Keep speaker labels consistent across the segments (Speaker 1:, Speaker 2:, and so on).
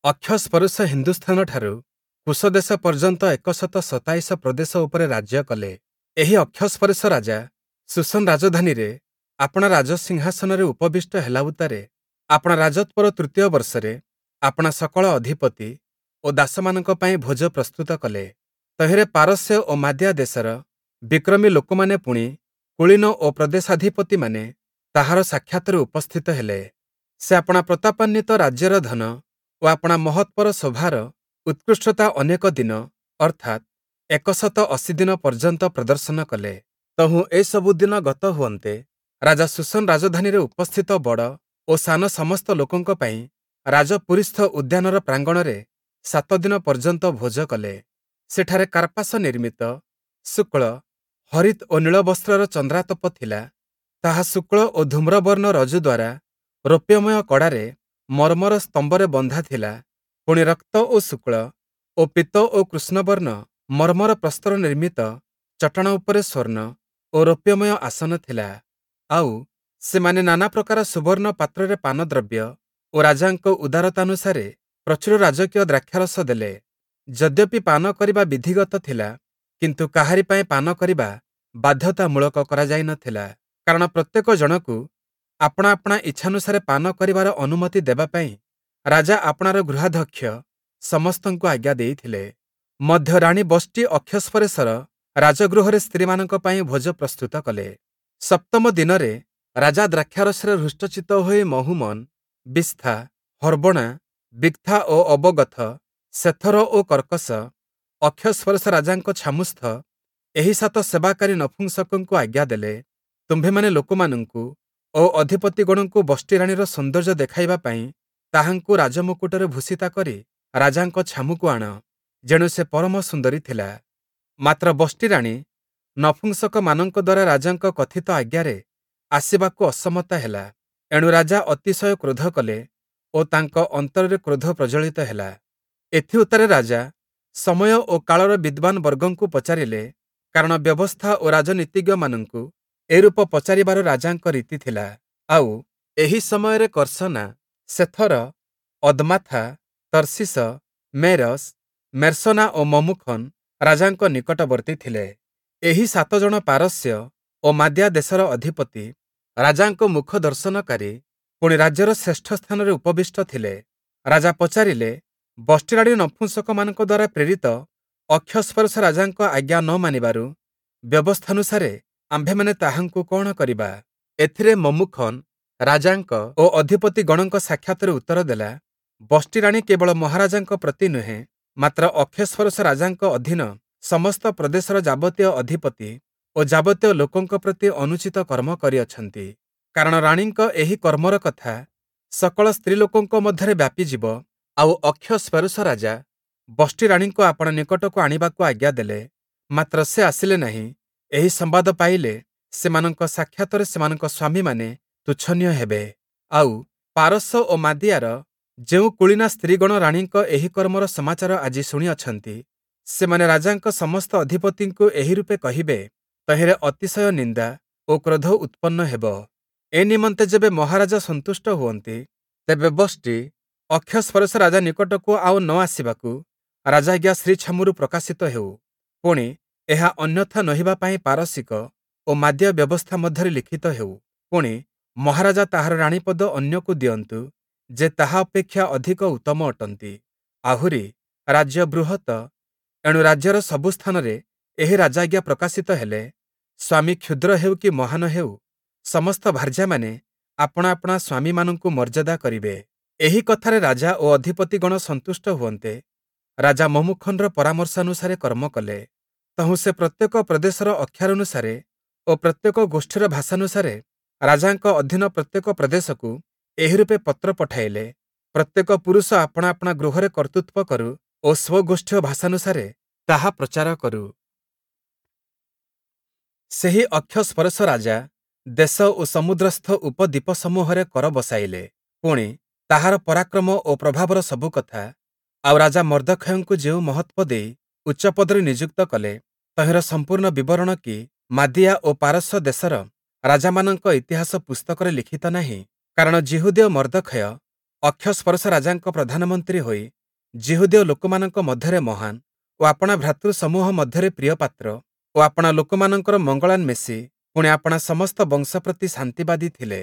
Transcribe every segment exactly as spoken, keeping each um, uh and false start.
Speaker 1: ଅକ୍ଷସ୍ପରୁଶ ହିନ୍ଦୁସ୍ଥାନଠାରୁ କୁଶଦେଶ ପର୍ଯ୍ୟନ୍ତ ଏକଶତ ସତାଇଶ ପ୍ରଦେଶ ଉପରେ ରାଜ୍ୟ କଲେ। ଏହି ଅକ୍ଷସ୍ପରୁଶ ରାଜା ସୁସନ ରାଜଧାନୀରେ ଆପଣା ରାଜସିଂହାସନରେ ଉପବିଷ୍ଟ ହେଲା ଉତ୍ତାରେ ଆପଣା ରାଜତ୍ୱର ତୃତୀୟ ବର୍ଷରେ ଆପଣା ସକଳ ଅଧିପତି ଓ ଦାସମାନଙ୍କ ପାଇଁ ଭୋଜ ପ୍ରସ୍ତୁତ କଲେ। ତହିଁରେ ପାରସ୍ୟ ଓ ମାଦ୍ୟା ଦେଶର ବିକ୍ରମୀ ଲୋକମାନେ ପୁଣି କୁଳୀନ ଓ ପ୍ରଦେଶାଧିପତିମାନେ ତାହାର ସାକ୍ଷାତରେ ଉପସ୍ଥିତ ହେଲେ। ସେ ଆପଣା ପ୍ରତାପାନ୍ୱିତ ରାଜ୍ୟର ଧନ ଓ ଆପଣା ମହତ୍ପର ଶୋଭାର ଉତ୍କୃଷ୍ଟତା ଅନେକ ଦିନ ଅର୍ଥାତ୍ ଏକଶତ ଅଶୀ ଦିନ ପର୍ଯ୍ୟନ୍ତ ପ୍ରଦର୍ଶନ କଲେ। ତହୁଁ ଏସବୁ ଦିନ ଗତ ହୁଅନ୍ତେ ରାଜା ସୁସନ ରାଜଧାନୀରେ ଉପସ୍ଥିତ ବଡ଼ ଓ ସାନ ସମସ୍ତ ଲୋକଙ୍କ ପାଇଁ ରାଜପୁରୀସ୍ଥ ଉଦ୍ୟାନର ପ୍ରାଙ୍ଗଣରେ ସାତ ଦିନ ପର୍ଯ୍ୟନ୍ତ ଭୋଜ କଲେ। ସେଠାରେ କାର୍ପାସ ନିର୍ମିତ ଶୁକ୍ଳ ହରିତ୍ ଓ ନୀଳ ବସ୍ତ୍ରର ଚନ୍ଦ୍ରାତପ ଥିଲା। ତାହା ଶୁକ୍ଳ ଓ ଧୂମ୍ରବର୍ଣ୍ଣ ରଜୁ ଦ୍ୱାରା ରୌପ୍ୟମୟ କଡ଼ାରେ ମର୍ମର ସ୍ତମ୍ଭରେ ବନ୍ଧା ଥିଲା। ପୁଣି ରକ୍ତ ଓ ଶୁକ୍ଳ ଓ ପୀତ ଓ କୃଷ୍ଣବର୍ଣ୍ଣ ମର୍ମର ପ୍ରସ୍ତର ନିର୍ମିତ ଚଟାଣ ଉପରେ ସ୍ୱର୍ଣ୍ଣ ଓ ରୌପ୍ୟମୟ ଆସନ ଥିଲା। ଆଉ ସେମାନେ ନାନା ପ୍ରକାର ସୁବର୍ଣ୍ଣ ପାତ୍ରରେ ପାନଦ୍ରବ୍ୟ ଓ ରାଜାଙ୍କ ଉଦାରତାନୁସାରେ ପ୍ରଚୁର ରାଜକୀୟ ଦ୍ରାକ୍ଷାରସ ଦେଲେ। ଯଦ୍ୟପି ପାନ କରିବା ବିଧିଗତ ଥିଲା, କିନ୍ତୁ କାହାରି ପାଇଁ ପାନ କରିବା ବାଧ୍ୟତାମୂଳକ କରାଯାଇ ନ ଥିଲା, କାରଣ ପ୍ରତ୍ୟେକ ଜଣକୁ ଆପଣା ଆପଣା ଇଚ୍ଛାନୁସାରେ ପାନ କରିବାର ଅନୁମତି ଦେବା ପାଇଁ ରାଜା ଆପଣାର ଗୃହାଧ୍ୟକ୍ଷ ସମସ୍ତଙ୍କୁ ଆଜ୍ଞା ଦେଇଥିଲେ। ମଧ୍ୟ ରାଣୀ ବଷ୍ଟି ଅକ୍ଷସ୍ପରେଶର ରାଜଗୃହରେ ସ୍ତ୍ରୀମାନଙ୍କ ପାଇଁ ଭୋଜ ପ୍ରସ୍ତୁତ କଲେ। ସପ୍ତମ ଦିନରେ ରାଜା ଦ୍ରାକ୍ଷାରସରେ ହୃଷ୍ଟଚିତ୍ତ ହୋଇ ମହୁମନ, ବିସ୍ଥା, ହର୍ବଣା, ବିକ୍ଥା ଓ ଅବଗଥ, ସେଥର ଓ କର୍କଶ, ଅକ୍ଷସ୍ପରଶ ରାଜାଙ୍କ ଛାମୁସ୍ଥ ଏହି ସାତ ସେବାକାରୀ ନପୁଂସକଙ୍କୁ ଆଜ୍ଞା ଦେଲେ, ତୁମ୍ଭେମାନେ ଲୋକମାନଙ୍କୁ ଓ ଅଧିପତିଗଣଙ୍କୁ ବଷ୍ଟିରାଣୀର ସୌନ୍ଦର୍ଯ୍ୟ ଦେଖାଇବା ପାଇଁ ତାହାଙ୍କୁ ରାଜମୁକୁଟରେ ଭୂଷିତା କରି ରାଜାଙ୍କ ଛାମୁକୁ ଆଣ, ଯେଣୁ ସେ ପରମ ସୁନ୍ଦରୀ ଥିଲା। ମାତ୍ର ବଷ୍ଟିରାଣୀ ନପୁଂସକମାନଙ୍କ ଦ୍ୱାରା ରାଜାଙ୍କ କଥିତ ଆଜ୍ଞାରେ ଆସିବାକୁ ଅସମତା ହେଲା। ଏଣୁ ରାଜା ଅତିଶୟ କ୍ରୋଧ କଲେ ଓ ତାଙ୍କ ଅନ୍ତରରେ କ୍ରୋଧ ପ୍ରଜ୍ୱଳିତ ହେଲା। ଏଥି ଉତ୍ତାରେ ରାଜା ସମୟ ଓ କାଳର ବିଦ୍ୱାନ ବର୍ଗଙ୍କୁ ପଚାରିଲେ, କାରଣ ବ୍ୟବସ୍ଥା ଓ ରାଜନୀତିଜ୍ଞମାନଙ୍କୁ ଏରୂପ ପଚାରିବାର ରାଜାଙ୍କ ରୀତି ଥିଲା। ଆଉ ଏହି ସମୟରେ କର୍ଷନା, ସେଥର, ଅଦମାଥା, ତର୍ଷିସ, ମେରସ, ମେର୍ସନା ଓ ମମୁଖନ ରାଜାଙ୍କ ନିକଟବର୍ତ୍ତୀ ଥିଲେ। ଏହି ସାତ ଜଣ ପାରସ୍ୟ ଓ ମାଦ୍ୟା ଦେଶର ଅଧିପତି ରାଜାଙ୍କ ମୁଖ ଦର୍ଶନକାରୀ ପୁଣି ରାଜ୍ୟର ଶ୍ରେଷ୍ଠ ସ୍ଥାନରେ ଉପବିଷ୍ଟ ଥିଲେ। ରାଜା ପଚାରିଲେ, ବଷ୍ଟିରାଣୀ ନପୁଂସକମାନଙ୍କ ଦ୍ୱାରା ପ୍ରେରିତ ଅକ୍ଷସ୍ପରଶ ରାଜାଙ୍କ ଆଜ୍ଞା ନ ମାନିବାରୁ ବ୍ୟବସ୍ଥାନୁସାରେ ଆମ୍ଭେମାନେ ତାହାଙ୍କୁ କ'ଣ କରିବା? ଏଥିରେ ମମୁଖନ ରାଜାଙ୍କ ଓ ଅଧିପତିଗଣଙ୍କ ସାକ୍ଷାତରେ ଉତ୍ତର ଦେଲା, ବଷ୍ଟିରାଣୀ କେବଳ ମହାରାଜାଙ୍କ ପ୍ରତି ନୁହେଁ, ମାତ୍ର ଅକ୍ଷସ୍ପରଶ ରାଜାଙ୍କ ଅଧୀନ ସମସ୍ତ ପ୍ରଦେଶର ଯାବତୀୟ ଅଧିପତି ଓ ଯାବତୀୟ ଲୋକଙ୍କ ପ୍ରତି ଅନୁଚିତ କର୍ମ କରିଅଛନ୍ତି। କାରଣ ରାଣୀଙ୍କ ଏହି କର୍ମର କଥା ସକଳ ସ୍ତ୍ରୀଲୋକଙ୍କ ମଧ୍ୟରେ ବ୍ୟାପିଯିବ। ଆଉ ଅକ୍ଷସ୍ପରୁଶ ରାଜା ବଷ୍ଟିରାଣୀଙ୍କୁ ଆପଣା ନିକଟକୁ ଆଣିବାକୁ ଆଜ୍ଞା ଦେଲେ, ମାତ୍ର ସେ ଆସିଲେ ନାହିଁ। ଏହି ସମ୍ବାଦ ପାଇଲେ ସେମାନଙ୍କ ସାକ୍ଷାତରେ ସେମାନଙ୍କ ସ୍ୱାମୀମାନେ ତୁଚ୍ଛନୀୟ ହେବେ। ଆଉ ପାରସ ଓ ମାଦିଆର ଯେଉଁ କୁଳୀନା ସ୍ତ୍ରୀଗଣ ରାଣୀଙ୍କ ଏହି କର୍ମର ସମାଚାର ଆଜି ଶୁଣିଅଛନ୍ତି, ସେମାନେ ରାଜାଙ୍କ ସମସ୍ତ ଅଧିପତିଙ୍କୁ ଏହି ରୂପେ କହିବେ, ତହିଁରେ ଅତିଶୟ ନିନ୍ଦା ଓ କ୍ରୋଧ ଉତ୍ପନ୍ନ ହେବ। ଏ ନିମନ୍ତେ ଯେବେ ମହାରାଜା ସନ୍ତୁଷ୍ଟ ହୁଅନ୍ତି, ତେବେ ବଷ୍ଟି ଅକ୍ଷସ୍ପରଶ ରାଜା ନିକଟକୁ ଆଉ ନ ଆସିବାକୁ ରାଜାଜ୍ଞା ଶ୍ରୀଛାମୁରୁ ପ୍ରକାଶିତ ହେଉ। ପୁଣି ଏହା ଅନ୍ୟଥା ନହିବା ପାଇଁ ପାରସିକ ଓ ମାଦ୍ୟ ବ୍ୟବସ୍ଥା ମଧ୍ୟରେ ଲିଖିତ ହେଉ। ପୁଣି ମହାରାଜା ତାହାର ରାଣୀପଦ ଅନ୍ୟକୁ ଦିଅନ୍ତୁ, ଯେ ତାହା ଅପେକ୍ଷା ଅଧିକ ଉତ୍ତମ ଅଟନ୍ତି। ଆହୁରି ରାଜ୍ୟ ବୃହତ, ଏଣୁ ରାଜ୍ୟର ସବୁ ସ୍ଥାନରେ ଏହି ରାଜାଜ୍ଞା ପ୍ରକାଶିତ ହେଲେ, ସ୍ୱାମୀ କ୍ଷୁଦ୍ର ହେଉ କି ମହାନ ହେଉ, ସମସ୍ତ ଭାର୍ଯ୍ୟାମାନେ ଆପଣା ଆପଣା ସ୍ୱାମୀମାନଙ୍କୁ ମର୍ଯ୍ୟାଦା କରିବେ। ଏହି କଥାରେ ରାଜା ଓ ଅଧିପତିଗଣ ସନ୍ତୁଷ୍ଟ ହୁଅନ୍ତେ ରାଜା ମମୁଖନର ପରାମର୍ଶାନୁସାରେ କର୍ମ କଲେ। ତହୁଁ ସେ ପ୍ରତ୍ୟେକ ପ୍ରଦେଶର ଅକ୍ଷରାନୁସାରେ ଓ ପ୍ରତ୍ୟେକ ଗୋଷ୍ଠୀର ଭାଷାନୁସାରେ ରାଜାଙ୍କ ଅଧୀନ ପ୍ରତ୍ୟେକ ପ୍ରଦେଶକୁ ଏହି ରୂପେ ପତ୍ର ପଠାଇଲେ, ପ୍ରତ୍ୟେକ ପୁରୁଷ ଆପଣା ଆପଣା ଗୃହରେ କର୍ତ୍ତୃତ୍ୱ କରୁ ଓ ସ୍ୱଗୋଷ୍ଠୀୟ ଭାଷାନୁସାରେ ତାହା ପ୍ରଚାର କରୁ। ସେହି ଅକ୍ଷସ୍ପରଶ ରାଜା ଦେଶ ଓ ସମୁଦ୍ରସ୍ଥ ଉପଦ୍ୱୀପସମୂହରେ କର ବସାଇଲେ। ପୁଣି ତାହାର ପରାକ୍ରମ ଓ ପ୍ରଭାବର ସବୁ କଥା, ଆଉ ରାଜା ମର୍ଦ୍ଦଖୟଙ୍କୁ ଯେଉଁ ମହତ୍ତ୍ୱ ଦେଇ ଉଚ୍ଚ ପଦରେ ନିଯୁକ୍ତ କଲେ, ତହିଁର ସମ୍ପୂର୍ଣ୍ଣ ବିବରଣ କି ମାଦିଆ ଓ ପାରସ୍ୟ ଦେଶର ରାଜାମାନଙ୍କ ଇତିହାସ ପୁସ୍ତକରେ ଲିଖିତ ନାହିଁ। କାରଣ ଯିହୁଦୀୟ ମର୍ଦ୍ଦଖୟ ଅକ୍ଷସ୍ପରଶ ରାଜାଙ୍କ ପ୍ରଧାନମନ୍ତ୍ରୀ ହୋଇ ଜିହୁଦୀୟ ଲୋକମାନଙ୍କ ମଧ୍ୟରେ ମହାନ ଓ ଆପଣା ଭ୍ରାତୃ ସମୂହ ମଧ୍ୟରେ ପ୍ରିୟପାତ୍ର ଓ ଆପଣା ଲୋକମାନଙ୍କର ମଙ୍ଗଳାନ୍ମେଷୀ ପୁଣି ଆପଣା ସମସ୍ତ ବଂଶ ପ୍ରତି ଶାନ୍ତିବାଦୀ ଥିଲେ।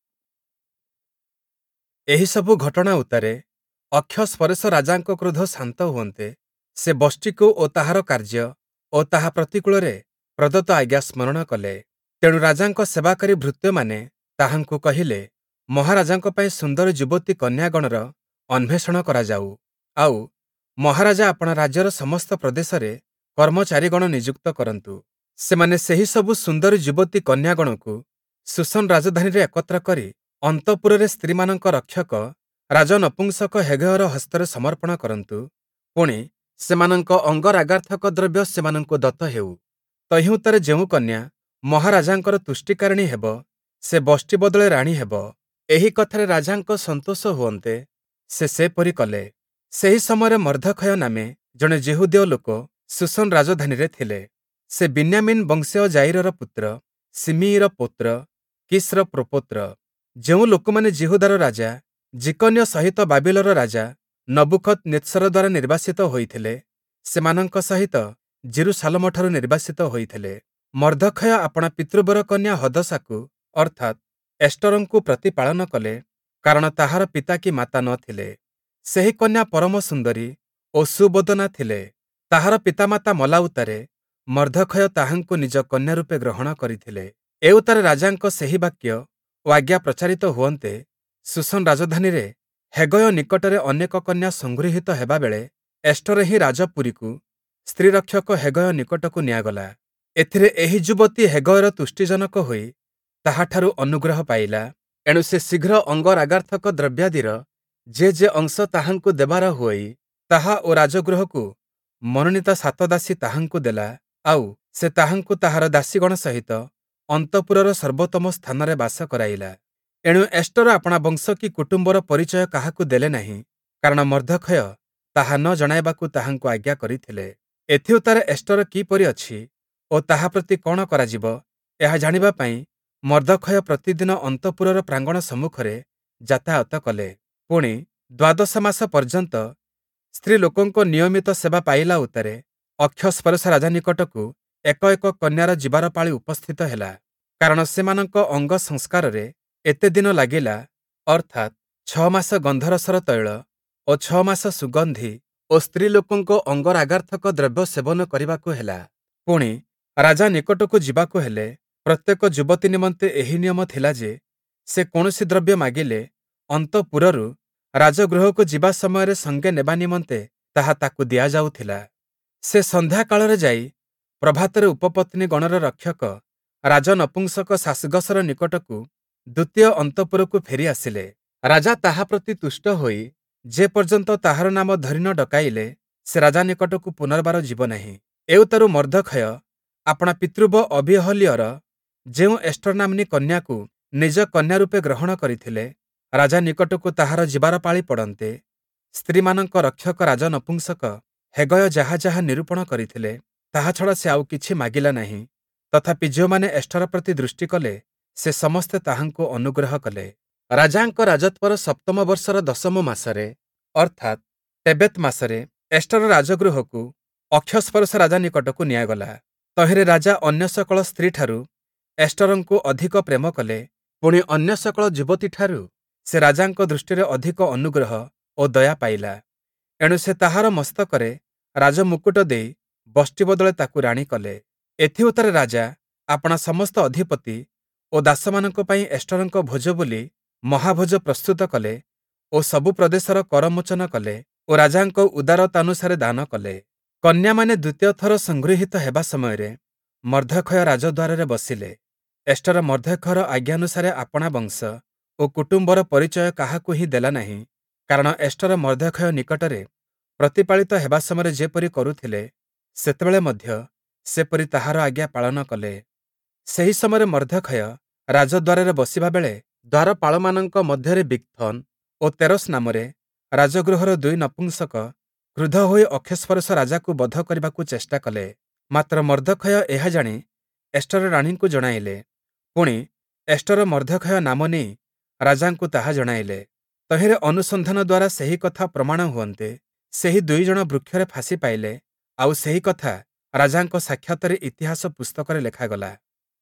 Speaker 1: ଏହିସବୁ ଘଟଣା ଉତ୍ତାରେ ଅକ୍ଷସ୍ପରେଶ ରାଜାଙ୍କ କ୍ରୋଧ ଶାନ୍ତ ହୁଅନ୍ତେ ସେ ବଷ୍ଟିକୁ ଓ ତାହାର କାର୍ଯ୍ୟ ଓ ତାହା ପ୍ରତିକୂଳରେ ପ୍ରଦତ୍ତ ଆଜ୍ଞା ସ୍ମରଣ କଲେ। ତେଣୁ ରାଜାଙ୍କ ସେବାକାରୀ ଭୃତ୍ୟମାନେ ତାହାଙ୍କୁ କହିଲେ, ମହାରାଜାଙ୍କ ପାଇଁ ସୁନ୍ଦର ଯୁବତୀ କନ୍ୟାଗଣର ଅନ୍ୱେଷଣ କରାଯାଉ, ଆଉ ମହାରାଜା ଆପଣା ରାଜ୍ୟର ସମସ୍ତ ପ୍ରଦେଶରେ କର୍ମଚାରୀଗଣ ନିଯୁକ୍ତ କରନ୍ତୁ। ସେମାନେ ସେହି ସବୁ ସୁନ୍ଦରୀ ଯୁବତୀ କନ୍ୟାଗଣକୁ ଶୂଷନ ରାଜଧାନୀରେ ଏକତ୍ର କରି ଅନ୍ତଃପୁରରେ ସ୍ତ୍ରୀମାନଙ୍କ ରକ୍ଷକ ରାଜନପୁଂସକ ହେଗୟର ହସ୍ତରେ ସମର୍ପଣ କରନ୍ତୁ। ପୁଣି ସେମାନଙ୍କ ଅଙ୍ଗରାଗାର୍ଥକ ଦ୍ରବ୍ୟ ସେମାନଙ୍କୁ ଦତ୍ତ ହେଉ। ତହିଁଉତ୍ତାରେ ଯେଉଁ କନ୍ୟା ମହାରାଜାଙ୍କର ତୁଷ୍ଟିକାରିଣୀ ହେବ, ସେ ବଷ୍ଟି ବଦଳେ ରାଣୀ ହେବ। ଏହି କଥାରେ ରାଜାଙ୍କ ସନ୍ତୋଷ ହୁଅନ୍ତେ ସେ ସେପରି କଲେ। ସେହି ସମୟରେ ମର୍ଦ୍ଦଖୟ ନାମେ ଜଣେ ଜିହୁଦୀୟ ଲୋକ ଶୂଷନ ରାଜଧାନୀରେ ଥିଲେ। ସେ ବିନ୍ୟାମିନ୍ ବଂଶୀୟ ଯାଈରର ପୁତ୍ର, ଶିମିଇର ପୌତ୍ର, କିସ୍‌ର ପ୍ରପୌତ୍ର। ଯେଉଁ ଲୋକମାନେ ଜିହୁଦାର ରାଜା ଜିକନ୍ୟ ସହିତ ବାବିଲର ରାଜା ନବୁକଦ୍ ନେତ୍ସର ଦ୍ୱାରା ନିର୍ବାସିତ ହୋଇଥିଲେ, ସେମାନଙ୍କ ସହିତ ଜିରୁସାଲମଠାରୁ ନିର୍ବାସିତ ହୋଇଥିଲେ। ମର୍ଦ୍ଦଖୟ ଆପଣା ପିତୃବର କନ୍ୟା ହଦସାକୁ ଅର୍ଥାତ୍ ଏଷ୍ଟରଙ୍କୁ ପ୍ରତିପାଳନ କଲେ, କାରଣ ତାହାର ପିତା କି ମାତା ନ ଥିଲେ। ସେହି କନ୍ୟା ପରମ ସୁନ୍ଦରୀ ଓ ସୁବଦନା ଥିଲେ। ତାହାର ପିତାମାତା ମଲା ଉତ୍ତାରେ ମର୍ଦ୍ଦଖୟ ତାହାଙ୍କୁ ନିଜ କନ୍ୟା ରୂପେ ଗ୍ରହଣ କରିଥିଲେ। ଏ ଉତ୍ତାରେ ରାଜାଙ୍କ ସେହି ବାକ୍ୟ ଓ ଆଜ୍ଞା ପ୍ରଚାରିତ ହୁଅନ୍ତେ ଶୂଷନ ରାଜଧାନୀରେ ହେଗୟ ନିକଟରେ ଅନେକ କନ୍ୟା ସଂଗୃହୀତ ହେବାବେଳେ ଏଷ୍ଟର ହିଁ ରାଜପୁରୀକୁ ସ୍ତ୍ରୀରକ୍ଷକ ହେଗୟ ନିକଟକୁ ନିଆଗଲା। ଏଥିରେ ଏହି ଯୁବତୀ ହେଗୟର ତୁଷ୍ଟିଜନକ ହୋଇ ତାହାଠାରୁ ଅନୁଗ୍ରହ ପାଇଲା। ଏଣୁ ସେ ଶୀଘ୍ର ଅଙ୍ଗରାଗାର୍ଥକ ଦ୍ରବ୍ୟାଦିର ଯେ ଯେ ଅଂଶ ତାହାଙ୍କୁ ଦେବାର ହୁଅଇ ତାହା ଓ ରାଜଗୃହକୁ ମନୋନୀତ ସାତ ଦାସୀ ତାହାଙ୍କୁ ଦେଲା, ଆଉ ସେ ତାହାଙ୍କୁ ତାହାର ଦାସୀଗଣ ସହିତ ଅନ୍ତଃପୁରର ସର୍ବୋତ୍ତମ ସ୍ଥାନରେ ବାସ କରାଇଲା। ଏଣୁ ଏଷ୍ଟର ଆପଣା ବଂଶ କି କୁଟୁମ୍ବର ପରିଚୟ କାହାକୁ ଦେଲେ ନାହିଁ, କାରଣ ମର୍ଦ୍ଦଖୟ ତାହା ନ ଜଣାଇବାକୁ ତାହାଙ୍କୁ ଆଜ୍ଞା କରିଥିଲେ। ଏଥିଉତ୍ତାରେ ଏଷ୍ଟର କିପରି ଅଛି ଓ ତାହା ପ୍ରତି କ'ଣ କରାଯିବ, ଏହା ଜାଣିବା ପାଇଁ ମର୍ଦ୍ଦଖୟ ପ୍ରତିଦିନ ଅନ୍ତଃପୁରର ପ୍ରାଙ୍ଗଣ ସମ୍ମୁଖରେ ଯାତାୟତ କଲେ। ପୁଣି ଦ୍ୱାଦଶ ମାସ ପର୍ଯ୍ୟନ୍ତ ସ୍ତ୍ରୀ ଲୋକଙ୍କ ନିୟମିତ ସେବା ପାଇଲା ଉତ୍ତାରେ ଅକ୍ଷସ୍ପରଶ ରାଜା ନିକଟକୁ ଏକ ଏକ କନ୍ୟାର ଯିବାର ପାଳି ଉପସ୍ଥିତ ହେଲା। କାରଣ ସେମାନଙ୍କ ଅଙ୍ଗ ସଂସ୍କାରରେ ଏତେ ଦିନ ଲାଗିଲା, ଅର୍ଥାତ୍ ଛଅ ମାସ ଗନ୍ଧରସର ତୈଳ ଓ ଛଅ ମାସ ସୁଗନ୍ଧି ଓ ସ୍ତ୍ରୀ ଲୋକଙ୍କ ଅଙ୍ଗରାଗାର୍ଥକ ଦ୍ରବ୍ୟ ସେବନ କରିବାକୁ ହେଲା। ପୁଣି ରାଜା ନିକଟକୁ ଯିବାକୁ ହେଲେ ପ୍ରତ୍ୟେକ ଯୁବତୀ ନିମନ୍ତେ ଏହି ନିୟମ ଥିଲା ଯେ ସେ କୌଣସି ଦ୍ରବ୍ୟ ମାଗିଲେ ଅନ୍ତଃପୁରରୁ ରାଜଗୃହକୁ ଯିବା ସମୟରେ ସଙ୍ଗେ ନେବା ନିମନ୍ତେ ତାହା ତାକୁ ଦିଆଯାଉଥିଲା। ସେ ସନ୍ଧ୍ୟାକାଳରେ ଯାଇ ପ୍ରଭାତରେ ଉପପତ୍ନୀ ଗଣର ରକ୍ଷକ ରାଜନପୁଂସକ ଶାସଗସର ନିକଟକୁ ଦ୍ୱିତୀୟ ଅନ୍ତଃପୁରକୁ ଫେରି ଆସିଲେ। ରାଜା ତାହା ପ୍ରତି ତୁଷ୍ଟ ହୋଇ ଯେ ପର୍ଯ୍ୟନ୍ତ ତାହାର ନାମ ଧରି ନ ଡକାଇଲେ ସେ ରାଜା ନିକଟକୁ ପୁନର୍ବାର ଯିବ ନାହିଁ। ଏ ଉତ୍ତାରୁ ମର୍ଦ୍ଦଖୟ ଆପଣା ପିତୃବ୍ୟ ଅବିହଲ୍ୟର ଯେଉଁ ଏଷ୍ଟର ନାମ୍ନୀ କନ୍ୟାକୁ ନିଜ କନ୍ୟା ରୂପେ ଗ୍ରହଣ କରିଥିଲେ, ରାଜା ନିକଟକୁ ତାହାର ଯିବାର ପାଳି ପଡ଼ନ୍ତେ ସ୍ତ୍ରୀମାନଙ୍କ ରକ୍ଷକ ରାଜନପୁଂସକ ହେଗୟ ଯାହା ଯାହା ନିରୂପଣ କରିଥିଲେ, ତାହା ଛଡ଼ା ସେ ଆଉ କିଛି ମାଗିଲା ନାହିଁ। ତଥାପି ଯେଉଁମାନେ ଏଷ୍ଟର ପ୍ରତି ଦୃଷ୍ଟି କଲେ, ସେ ସମସ୍ତେ ତାହାଙ୍କୁ ଅନୁଗ୍ରହ କଲେ। ରାଜାଙ୍କ ରାଜତ୍ୱର ସପ୍ତମ ବର୍ଷର ଦଶମ ମାସରେ, ଅର୍ଥାତ୍ ଟେବେତ୍ ମାସରେ, ଏଷ୍ଟର ରାଜଗୃହକୁ ଅକ୍ଷସ୍ପରଶ ରାଜା ନିକଟକୁ ନିଆଗଲା। ତହିଁରେ ରାଜା ଅନ୍ୟ ସକଳ ସ୍ତ୍ରୀଠାରୁ ଏଷ୍ଟରଙ୍କୁ ଅଧିକ ପ୍ରେମ କଲେ। ପୁଣି ଅନ୍ୟ ସକଳ ଯୁବତୀଠାରୁ ସେ ରାଜାଙ୍କ ଦୃଷ୍ଟିରେ ଅଧିକ ଅନୁଗ୍ରହ ଓ ଦୟା ପାଇଲା। ଏଣୁ ସେ ତାହାର ମସ୍ତକରେ ରାଜମୁକୁଟ ଦେଇ ବଷ୍ଟି ବଦଳେ ତାକୁ ରାଣୀ କଲେ। ଏଥି ଉତ୍ତାରେ ରାଜା ଆପଣା ସମସ୍ତ ଅଧିପତି ଓ ଦାସମାନଙ୍କ ପାଇଁ ଏଷ୍ଟରଙ୍କ ଭୋଜ ବୋଲି ମହାଭୋଜ ପ୍ରସ୍ତୁତ କଲେ ଓ ସବୁ ପ୍ରଦେଶର କରମୋଚନ କଲେ ଓ ରାଜାଙ୍କ ଉଦାରତାନୁସାରେ ଦାନ କଲେ। କନ୍ୟାମାନେ ଦ୍ୱିତୀୟ ଥର ସଂଗୃହୀତ ହେବା ସମୟରେ ମର୍ଦ୍ଦଖୟ ରାଜଦ୍ୱାରରେ ବସିଲେ। ଏଷ୍ଟର ମର୍ଦ୍ଦଖୟର ଆଜ୍ଞାନୁସାରେ ଆପଣା ବଂଶ ଓ କୁଟୁମ୍ବର ପରିଚୟ କାହାକୁ ହିଁ ଦେଲା ନାହିଁ, କାରଣ ଏଷ୍ଟର ମର୍ଦ୍ଦଖୟ ନିକଟରେ ପ୍ରତିପାଳିତ ହେବା ସମୟରେ ଯେପରି କରୁଥିଲେ, ସେତେବେଳେ ମଧ୍ୟ ସେପରି ତାହାର ଆଜ୍ଞା ପାଳନ କଲେ। ସେହି ସମୟରେ ମର୍ଦ୍ଦଖୟ ରାଜଦ୍ୱାରରେ ବସିବା ବେଳେ ଦ୍ୱାରପାଳମାନଙ୍କ ମଧ୍ୟରେ ବିଗଥନ୍ ଓ ତେରସ୍ ନାମରେ ରାଜଗୃହର ଦୁଇ ନପୁଂସକ କ୍ରୁଦ୍ଧ ହୋଇ ଅକ୍ଷସ୍ପରଶ ରାଜାକୁ ବଧ କରିବାକୁ ଚେଷ୍ଟା କଲେ। ମାତ୍ର ମର୍ଦ୍ଦଖୟ ଏହା ଜାଣି ଏଷ୍ଟର ରାଣୀଙ୍କୁ ଜଣାଇଲେ। ପୁଣି ଏଷ୍ଟର ମର୍ଦ୍ଦଖୟ ନାମ ନେଇ ରାଜାଙ୍କୁ ତାହା ଜଣାଇଲେ। ତହିଁରେ ଅନୁସନ୍ଧାନ ଦ୍ୱାରା ସେହି କଥା ପ୍ରମାଣ ହୁଅନ୍ତେ, ସେହି ଦୁଇ ଜଣ ବୃକ୍ଷରେ ଫାଶୀ ପାଇଲେ, ଆଉ ସେହି କଥା ରାଜାଙ୍କ ସାକ୍ଷାତରେ ଇତିହାସ ପୁସ୍ତକରେ ଲେଖାଗଲା।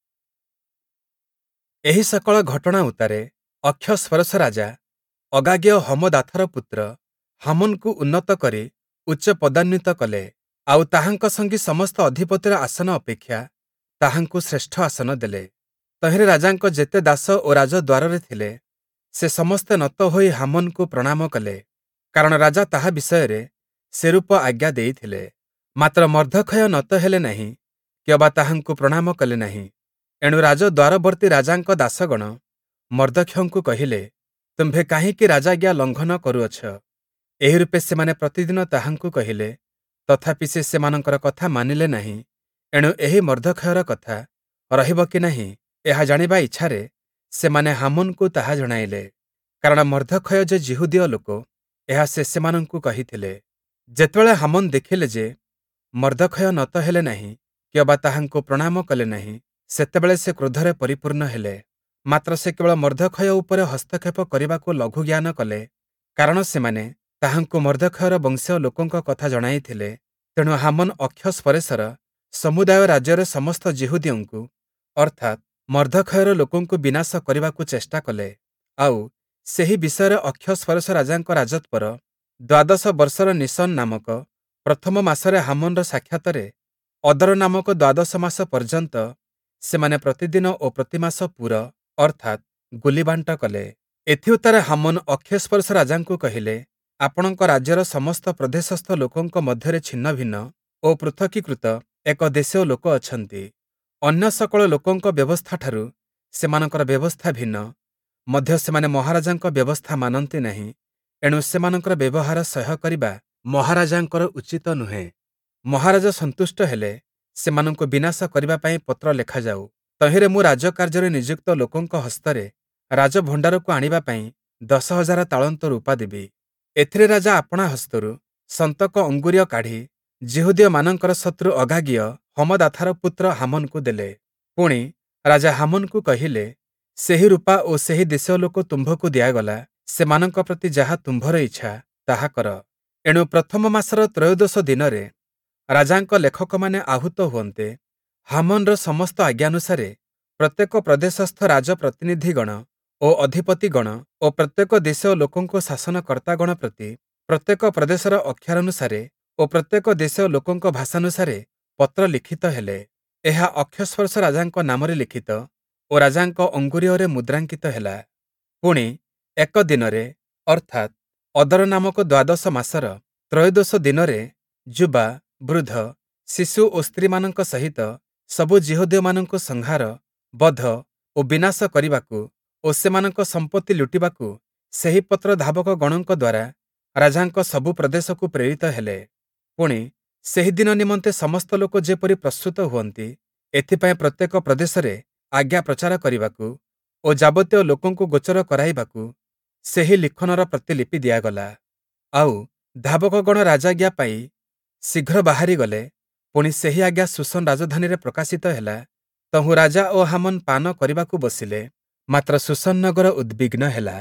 Speaker 1: ଏହି ସକଳ ଘଟଣା ଉତ୍ତାରେ ଅକ୍ଷସ୍ପରଶ ରାଜା ଅଗାଗିୟ ହମଦାଥର ପୁତ୍ର ହାମନକୁ ଉନ୍ନତ କରି ଉଚ୍ଚ ପଦାନ୍ୱିତ କଲେ, ଆଉ ତାହାଙ୍କ ସଙ୍ଗୀ ସମସ୍ତ ଅଧିପତିର ଆସନ ଅପେକ୍ଷା ତାହାଙ୍କୁ ଶ୍ରେଷ୍ଠ ଆସନ ଦେଲେ। ତହିଁରେ ରାଜାଙ୍କ ଯେତେ ଦାସ ଓ ରାଜଦ୍ୱାରରେ ଥିଲେ, ସେ ସମସ୍ତେ ନତ ହୋଇ ହାମନକୁ ପ୍ରଣାମ କଲେ, କାରଣ ରାଜା ତାହା ବିଷୟରେ ସେରୂପ ଆଜ୍ଞା ଦେଇଥିଲେ। ମାତ୍ର ମର୍ଦ୍ଦଖୟ ନତ ହେଲେ ନାହିଁ କି ଅବା ତାହାଙ୍କୁ ପ୍ରଣାମ କଲେ ନାହିଁ। ଏଣୁ ରାଜଦ୍ୱାରବର୍ତ୍ତୀ ରାଜାଙ୍କ ଦାସଗଣ ମର୍ଦ୍ଦଖ୍ୟଙ୍କୁ କହିଲେ, ତୁମ୍ଭେ କାହିଁକି ରାଜାଜ୍ଞା ଲଙ୍ଘନ କରୁଅଛ? ଏହି ରୂପେ ସେମାନେ ପ୍ରତିଦିନ ତାହାଙ୍କୁ କହିଲେ, ତଥାପି ସେ ସେମାନଙ୍କର କଥା ମାନିଲେ ନାହିଁ। ଏଣୁ ଏହି ମର୍ଦ୍ଦଖୟର କଥା ରହିବ କି ନାହିଁ, ଏହା ଜାଣିବା ଇଚ୍ଛାରେ ସେମାନେ ହାମନକୁ ତାହା ଜଣାଇଲେ, କାରଣ ମର୍ଦ୍ଦଖୟ ଯେ ଯିହୁଦୀୟ ଲୋକ, ଏହା ସେ ସେମାନଙ୍କୁ କହିଥିଲେ। ଯେତେବେଳେ ହାମନ ଦେଖିଲେ ଯେ ମର୍ଦ୍ଦଖୟ ନତ ହେଲେ ନାହିଁ କି ଅବା ତାହାଙ୍କୁ ପ୍ରଣାମ କଲେ ନାହିଁ, ସେତେବେଳେ ସେ କ୍ରୋଧରେ ପରିପୂର୍ଣ୍ଣ ହେଲେ। ମାତ୍ର ସେ କେବଳ ମର୍ଦ୍ଦଖୟ ଉପରେ ହସ୍ତକ୍ଷେପ କରିବାକୁ ଲଘୁ ଜ୍ଞାନ କଲେ, କାରଣ ସେମାନେ ତାହାଙ୍କୁ ମର୍ଦ୍ଦଖୟର ବଂଶୀୟ ଲୋକଙ୍କ କଥା ଜଣାଇଥିଲେ। ତେଣୁ ହାମନ ଅକ୍ଷସ୍ପରେଶର ସମୁଦାୟ ରାଜ୍ୟରେ ସମସ୍ତ ଯିହୁଦୀୟଙ୍କୁ ଅର୍ଥାତ୍ ମର୍ଦ୍ଦଖୟର ଲୋକଙ୍କୁ ବିନାଶ କରିବାକୁ ଚେଷ୍ଟା କଲେ। ଆଉ ସେହି ବିଷୟରେ ଅକ୍ଷସ୍ପରଶ ରାଜାଙ୍କ ରାଜତ୍ୱର ଦ୍ୱାଦଶ ବର୍ଷର ନିସନ ନାମକ ପ୍ରଥମ ମାସରେ ହାମନର ସାକ୍ଷାତରେ ଅଦର ନାମକ ଦ୍ୱାଦଶ ମାସ ପର୍ଯ୍ୟନ୍ତ ସେମାନେ ପ୍ରତିଦିନ ଓ ପ୍ରତିମାସ ପୁର ଅର୍ଥାତ୍ ଗୁଲିବାଣ୍ଟ କଲେ। ଏଥି ଉତ୍ତାରେ ହାମନ ଅକ୍ଷସ୍ପରଶ ରାଜାଙ୍କୁ କହିଲେ, ଆପଣଙ୍କ ରାଜ୍ୟର ସମସ୍ତ ପ୍ରଦେଶସ୍ଥ ଲୋକଙ୍କ ମଧ୍ୟରେ ଛିନ୍ନ ଭିନ୍ନ ଓ ପୃଥକୀକୃତ ଏକ ଦେଶୀୟ ଲୋକ ଅଛନ୍ତି। ଅନ୍ୟ ସକଳ ଲୋକଙ୍କ ବ୍ୟବସ୍ଥାଠାରୁ ସେମାନଙ୍କର ବ୍ୟବସ୍ଥା ଭିନ୍ନ, ମଧ୍ୟ ସେମାନେ ମହାରାଜାଙ୍କ ବ୍ୟବସ୍ଥା ମାନନ୍ତି ନାହିଁ। ଏଣୁ ସେମାନଙ୍କର ବ୍ୟବହାର ସହ୍ୟ କରିବା ମହାରାଜାଙ୍କର ଉଚିତ ନୁହେଁ। ମହାରାଜା ସନ୍ତୁଷ୍ଟ ହେଲେ ସେମାନଙ୍କୁ ବିନାଶ କରିବା ପାଇଁ ପତ୍ର ଲେଖାଯାଉ। ତହିଁରେ ମୁଁ ରାଜକାର୍ଯ୍ୟରେ ନିଯୁକ୍ତ ଲୋକଙ୍କ ହସ୍ତରେ ରାଜଭଣ୍ଡାରକୁ ଆଣିବା ପାଇଁ ଦଶ ହଜାର ତାଳନ୍ତ ରୂପା ଦେବି। ଏଥିରେ ରାଜା ଆପଣା ହସ୍ତରୁ ସନ୍ତକ ଅଙ୍ଗୁରୀୟ କାଢ଼ି ଯିହୁଦୀୟମାନଙ୍କର ଶତ୍ରୁ ଅଗାଗିୟ ହମଦାଥାର ପୁତ୍ର ହାମନକୁ ଦେଲେ। ପୁଣି ରାଜା ହାମନକୁ କହିଲେ, ସେହି ରୂପା ଓ ସେହି ଦେଶୀୟ ଲୋକ ତୁମ୍ଭକୁ ଦିଆଗଲା, ସେମାନଙ୍କ ପ୍ରତି ଯାହା ତୁମ୍ଭର ଇଚ୍ଛା ତାହା କର। ଏଣୁ ପ୍ରଥମ ମାସର ତ୍ରୟୋଦଶ ଦିନରେ ରାଜାଙ୍କ ଲେଖକମାନେ ଆହୁତ ହୁଅନ୍ତେ। ହାମନର ସମସ୍ତ ଆଜ୍ଞାନୁସାରେ ପ୍ରତ୍ୟେକ ପ୍ରଦେଶସ୍ଥ ରାଜପ୍ରତିନିଧିଗଣ ଓ ଅଧିପତିଗଣ ଓ ପ୍ରତ୍ୟେକ ଦେଶୀୟ ଲୋକଙ୍କ ଶାସନକର୍ତ୍ତାଗଣ ପ୍ରତି ପ୍ରତ୍ୟେକ ପ୍ରଦେଶର ଅକ୍ଷରାନୁସାରେ ଓ ପ୍ରତ୍ୟେକ ଦେଶୀୟ ଲୋକଙ୍କ ଭାଷାନୁସାରେ ପତ୍ର ଲିଖିତ ହେଲେ। ଏହା ଅକ୍ଷସ୍ପରଶ ରାଜାଙ୍କ ନାମରେ ଲିଖିତ ଓ ରାଜାଙ୍କ ଅଙ୍ଗୁରୀୟରେ ମୁଦ୍ରାଙ୍କିତ ହେଲା। ପୁଣି ଏକ ଦିନରେ ଅର୍ଥାତ୍ ଅଦର ନାମକ ଦ୍ୱାଦଶ ମାସର ତ୍ରୟୋଦଶ ଦିନରେ ଯୁବା, ବୃଦ୍ଧ, ଶିଶୁ ଓ ସ୍ତ୍ରୀମାନଙ୍କ ସହିତ ସବୁ ଯିହୁଦୀୟମାନଙ୍କୁ ସଂହାର, ବଧ ଓ ବିନାଶ କରିବାକୁ ଓ ସେମାନଙ୍କ ସମ୍ପତ୍ତି ଲୁଟିବାକୁ ସେହି ପତ୍ର ଧାବକ ଗଣଙ୍କ ଦ୍ୱାରା ରାଜାଙ୍କ ସବୁ ପ୍ରଦେଶକୁ ପ୍ରେରିତ ହେଲେ। ପୁଣି ସେହିଦିନ ନିମନ୍ତେ ସମସ୍ତ ଲୋକ ଯେପରି ପ୍ରସ୍ତୁତ ହୁଅନ୍ତି, ଏଥିପାଇଁ ପ୍ରତ୍ୟେକ ପ୍ରଦେଶରେ ଆଜ୍ଞା ପ୍ରଚାର କରିବାକୁ ଓ ଯାବତୀୟ ଲୋକଙ୍କୁ ଗୋଚର କରାଇବାକୁ ସେହି ଲିଖନର ପ୍ରତିଲିପି ଦିଆଗଲା। ଆଉ ଧାବକଗଣ ରାଜାଜ୍ଞା ପାଇ ଶୀଘ୍ର ବାହାରିଗଲେ। ପୁଣି ସେହି ଆଜ୍ଞା ସୁସନ ରାଜଧାନୀରେ ପ୍ରକାଶିତ ହେଲା। ତହୁଁ ରାଜା ଓ ହାମନ ପାନ କରିବାକୁ ବସିଲେ, ମାତ୍ର ସୁସନ ନଗର ଉଦ୍ବିଗ୍ନ ହେଲା।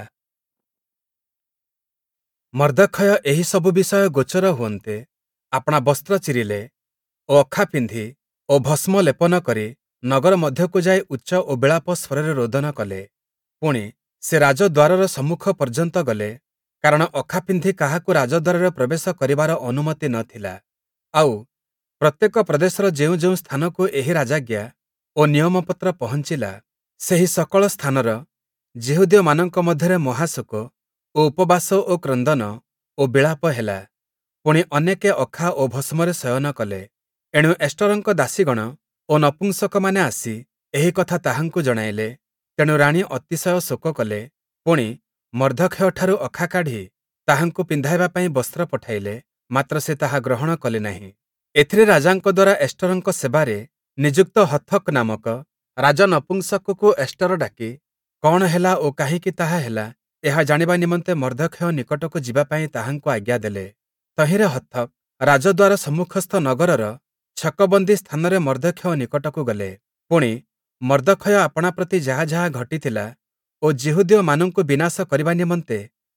Speaker 1: ମର୍ଦ୍ଦଖୟ ଏହି ସବୁ ବିଷୟ ଗୋଚର ହୁଅନ୍ତେ ଆପଣା ବସ୍ତ୍ର ଚିରିଲେ ଓ ଅଖା ପିନ୍ଧି ଓ ଭସ୍ମ ଲେପନ କରି ନଗର ମଧ୍ୟକୁ ଯାଇ ଉଚ୍ଚ ଓ ବିଳାପ ସ୍ୱରରେ ରୋଦନ କଲେ। ପୁଣି ସେ ରାଜଦ୍ୱାରର ସମ୍ମୁଖ ପର୍ଯ୍ୟନ୍ତ ଗଲେ, କାରଣ ଅଖା ପିନ୍ଧି କାହାକୁ ରାଜଦ୍ୱାରରେ ପ୍ରବେଶ କରିବାର ଅନୁମତି ନ ଥିଲା। ଆଉ ପ୍ରତ୍ୟେକ ପ୍ରଦେଶର ଯେଉଁ ଯେଉଁ ସ୍ଥାନକୁ ଏହି ରାଜାଜ୍ଞା ଓ ନିୟମପତ୍ର ପହଞ୍ଚିଲା, ସେହି ସକଳ ସ୍ଥାନର ଯିହୁଦୀୟମାନଙ୍କ ମଧ୍ୟରେ ମହାଶୋକ ଓ ଉପବାସ ଓ କ୍ରନ୍ଦନ ଓ ବିଳାପ ହେଲା। ପୁଣି ଅନେକେ ଅଖା ଓ ଭସ୍ମରେ ଶୟନ କଲେ। ଏଣୁ ଏଷ୍ଟରଙ୍କ ଦାସୀଗଣ ଓ ନପୁଂସକମାନେ ଆସି ଏହି କଥା ତାହାଙ୍କୁ ଜଣାଇଲେ। ତେଣୁ ରାଣୀ ଅତିଶୟ ଶୋକ କଲେ। ପୁଣି ମର୍ଦ୍ଦଖୟଠାରୁ ଅଖା କାଢ଼ି ତାହାଙ୍କୁ ପିନ୍ଧାଇବା ପାଇଁ ବସ୍ତ୍ର ପଠାଇଲେ, ମାତ୍ର ସେ ତାହା ଗ୍ରହଣ କଲେ ନାହିଁ। ଏଥିରେ ରାଜାଙ୍କ ଦ୍ୱାରା ଏଷ୍ଟରଙ୍କ ସେବାରେ ନିଯୁକ୍ତ ହଥକ ନାମକ ରାଜ ନପୁଂସକକୁ ଏଷ୍ଟର ଡାକି କଣ ହେଲା ଓ କାହିଁକି ତାହା ହେଲା, ଏହା ଜାଣିବା ନିମନ୍ତେ ମର୍ଦ୍ଦଖୟ ନିକଟକୁ ଯିବା ପାଇଁ ତାହାଙ୍କୁ ଆଜ୍ଞା ଦେଲେ। ତହିଁରେ ହଥକ ରାଜଦ୍ୱାର ସମ୍ମୁଖସ୍ଥ ନଗରର ଛକବନ୍ଦୀ ସ୍ଥାନରେ ମର୍ଦ୍ଦଖୟ ନିକଟକୁ ଗଲେ। ପୁଣି ମର୍ଦ୍ଦଖୟ ଆପଣା ପ୍ରତି ଯାହା ଯାହା ଘଟିଥିଲା ଓ ଯିହୁଦୀୟମାନଙ୍କୁ ବିନାଶ କରିବା ନିମନ୍ତେ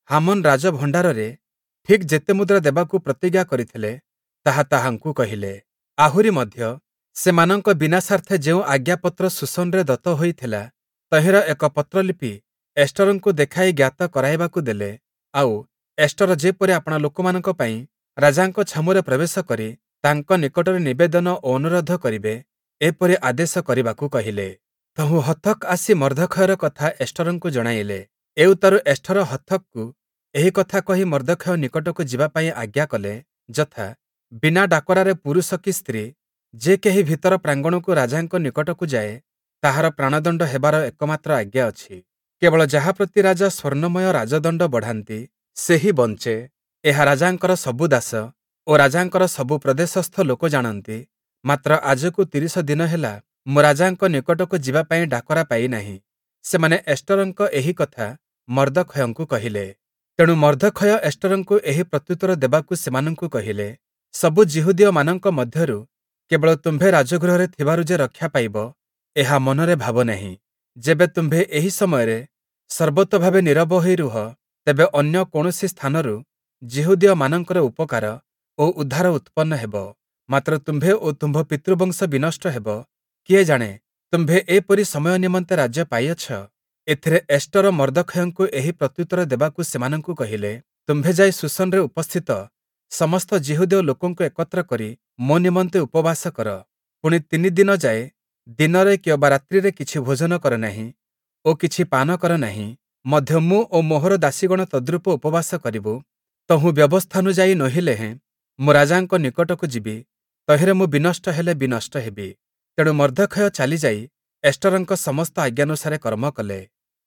Speaker 1: ହାମନ୍ ରାଜଭଣ୍ଡାରରେ ଠିକ୍ ଯେତେ ମୁଦ୍ରା ଦେବାକୁ ପ୍ରତିଜ୍ଞା କରିଥିଲେ ତାହା ତାହାଙ୍କୁ କହିଲେ। ଆହୁରି ମଧ୍ୟ ସେମାନଙ୍କ ବିନା ସ୍ୱାର୍ଥେ ଯେଉଁ ଆଜ୍ଞାପତ୍ର ସୁସନରେ ଦତ୍ତ ହୋଇଥିଲା ତହିଁର ଏକ ପତ୍ରଲିପି ଏଷ୍ଟରଙ୍କୁ ଦେଖାଇ ଜ୍ଞାତ କରାଇବାକୁ ଦେଲେ। ଆଉ ଏଷ୍ଟର ଯେପରି ଆପଣା ଲୋକମାନଙ୍କ ପାଇଁ ରାଜାଙ୍କ ଛାମୁରେ ପ୍ରବେଶ କରି ତାଙ୍କ ନିକଟରେ ନିବେଦନ ଓ ଅନୁରୋଧ କରିବେ ଏପରି ଆଦେଶ କରିବାକୁ କହିଲେ। ତହୁଁ ହଥକ୍ ଆସି ମର୍ଦ୍ଦଖୟର କଥା ଏଷ୍ଟରଙ୍କୁ ଜଣାଇଲେ। ଏଉତାରୁ ଏଷ୍ଟର ହଥକ୍କୁ ଏହି କଥା କହି ମର୍ଦ୍ଦଖୟ ନିକଟକୁ ଯିବା ପାଇଁ ଆଜ୍ଞା କଲେ, ଯଥା ବିନା ଡାକରାରେ ପୁରୁଷ କି ସ୍ତ୍ରୀ ଯେ କେହି ଭିତର ପ୍ରାଙ୍ଗଣକୁ ରାଜାଙ୍କ ନିକଟକୁ ଯାଏ ତାହାର ପ୍ରାଣଦଣ୍ଡ ହେବାର ଏକମାତ୍ର ଆଜ୍ଞା ଅଛି। କେବଳ ଯାହା ପ୍ରତି ରାଜା ସ୍ୱର୍ଣ୍ଣମୟ ରାଜଦଣ୍ଡ ବଢ଼ାନ୍ତି ସେହି ବଞ୍ଚେ। ଏହା ରାଜାଙ୍କର ସବୁ ଦାସ ଓ ରାଜାଙ୍କର ସବୁ ପ୍ରଦେଶସ୍ଥ ଲୋକ ଜାଣନ୍ତି। ମାତ୍ର ଆଜକୁ ତିରିଶ ଦିନ ହେଲା ମୁଁ ରାଜାଙ୍କ ନିକଟକୁ ଯିବା ପାଇଁ ଡାକରା ପାଇନାହିଁ। ସେମାନେ ଏଷ୍ଟରଙ୍କ ଏହି କଥା ମର୍ଦ୍ଦଖୟଙ୍କୁ କହିଲେ। ତେଣୁ ମର୍ଦ୍ଦଖୟ ଏଷ୍ଟରଙ୍କୁ ଏହି ପ୍ରତ୍ୟୁତ୍ତର ଦେବାକୁ ସେମାନଙ୍କୁ କହିଲେ, ସବୁ ଜିହୁଦୀୟମାନଙ୍କ ମଧ୍ୟରୁ କେବଳ ତୁମ୍ଭେ ରାଜଗୃହରେ ଥିବାରୁ ଯେ ରକ୍ଷା ପାଇବ ଏହା ମନରେ ଭାବ ନାହିଁ। ଯେବେ ତୁମ୍ଭେ ଏହି ସମୟରେ ସର୍ବତୋଭାବେ ନୀରବ ହୋଇ ରୁହ ତେବେ ଅନ୍ୟ କୌଣସି ସ୍ଥାନରୁ ଜିହୁଦୀୟମାନଙ୍କର ଉପକାର ଓ ଉଦ୍ଧାର ଉତ୍ପନ୍ନ ହେବ। ମାତ୍ର ତୁମ୍ଭେ ଓ ତୁମ୍ଭ ପିତୃବଂଶ ବିନଷ୍ଟ ହେବ। କିଏ ଜାଣେ ତୁମ୍ଭେ ଏପରି ସମୟ ନିମନ୍ତେ ରାଜ୍ୟ ପାଇଅଛ। ଏଥିରେ ଏଷ୍ଟର ମର୍ଦ୍ଦଖୟଙ୍କୁ ଏହି ପ୍ରତ୍ୟୁତ୍ତର ଦେବାକୁ ସେମାନଙ୍କୁ କହିଲେ, ତୁମ୍ଭେ ଯାଇ ସୁସନରେ ଉପସ୍ଥିତ ସମସ୍ତ ଜିହୁଦୀୟ ଲୋକଙ୍କୁ ଏକତ୍ର କରି ମୋ ନିମନ୍ତେ ଉପବାସ କର। ପୁଣି ତିନି ଦିନ ଯାଏ ଦିନରେ କିମ୍ବା ରାତ୍ରିରେ କିଛି ଭୋଜନ କର ନାହିଁ ଓ କିଛି ପାନ କର ନାହିଁ। ମଧ୍ୟ ମୁଁ ଓ ମୋହର ଦାସୀଗଣ ତଦ୍ରୂପ ଉପବାସ କରିବୁ। ତହୁଁ ବ୍ୟବସ୍ଥାନୁଯାୟୀ ନୋହିଲେ ହେଁ ମୁଁ ରାଜାଙ୍କ ନିକଟକୁ ଯିବି। ତହିଁରେ ମୁଁ ବିନଷ୍ଟ ହେଲେ ବିନଷ୍ଟ ହେବି। ତେଣୁ ମର୍ଦ୍ଦଖୟ ଚାଲିଯାଇ ଏଷ୍ଟରଙ୍କ ସମସ୍ତ ଆଜ୍ଞାନୁସାରେ କର୍ମ କଲେ।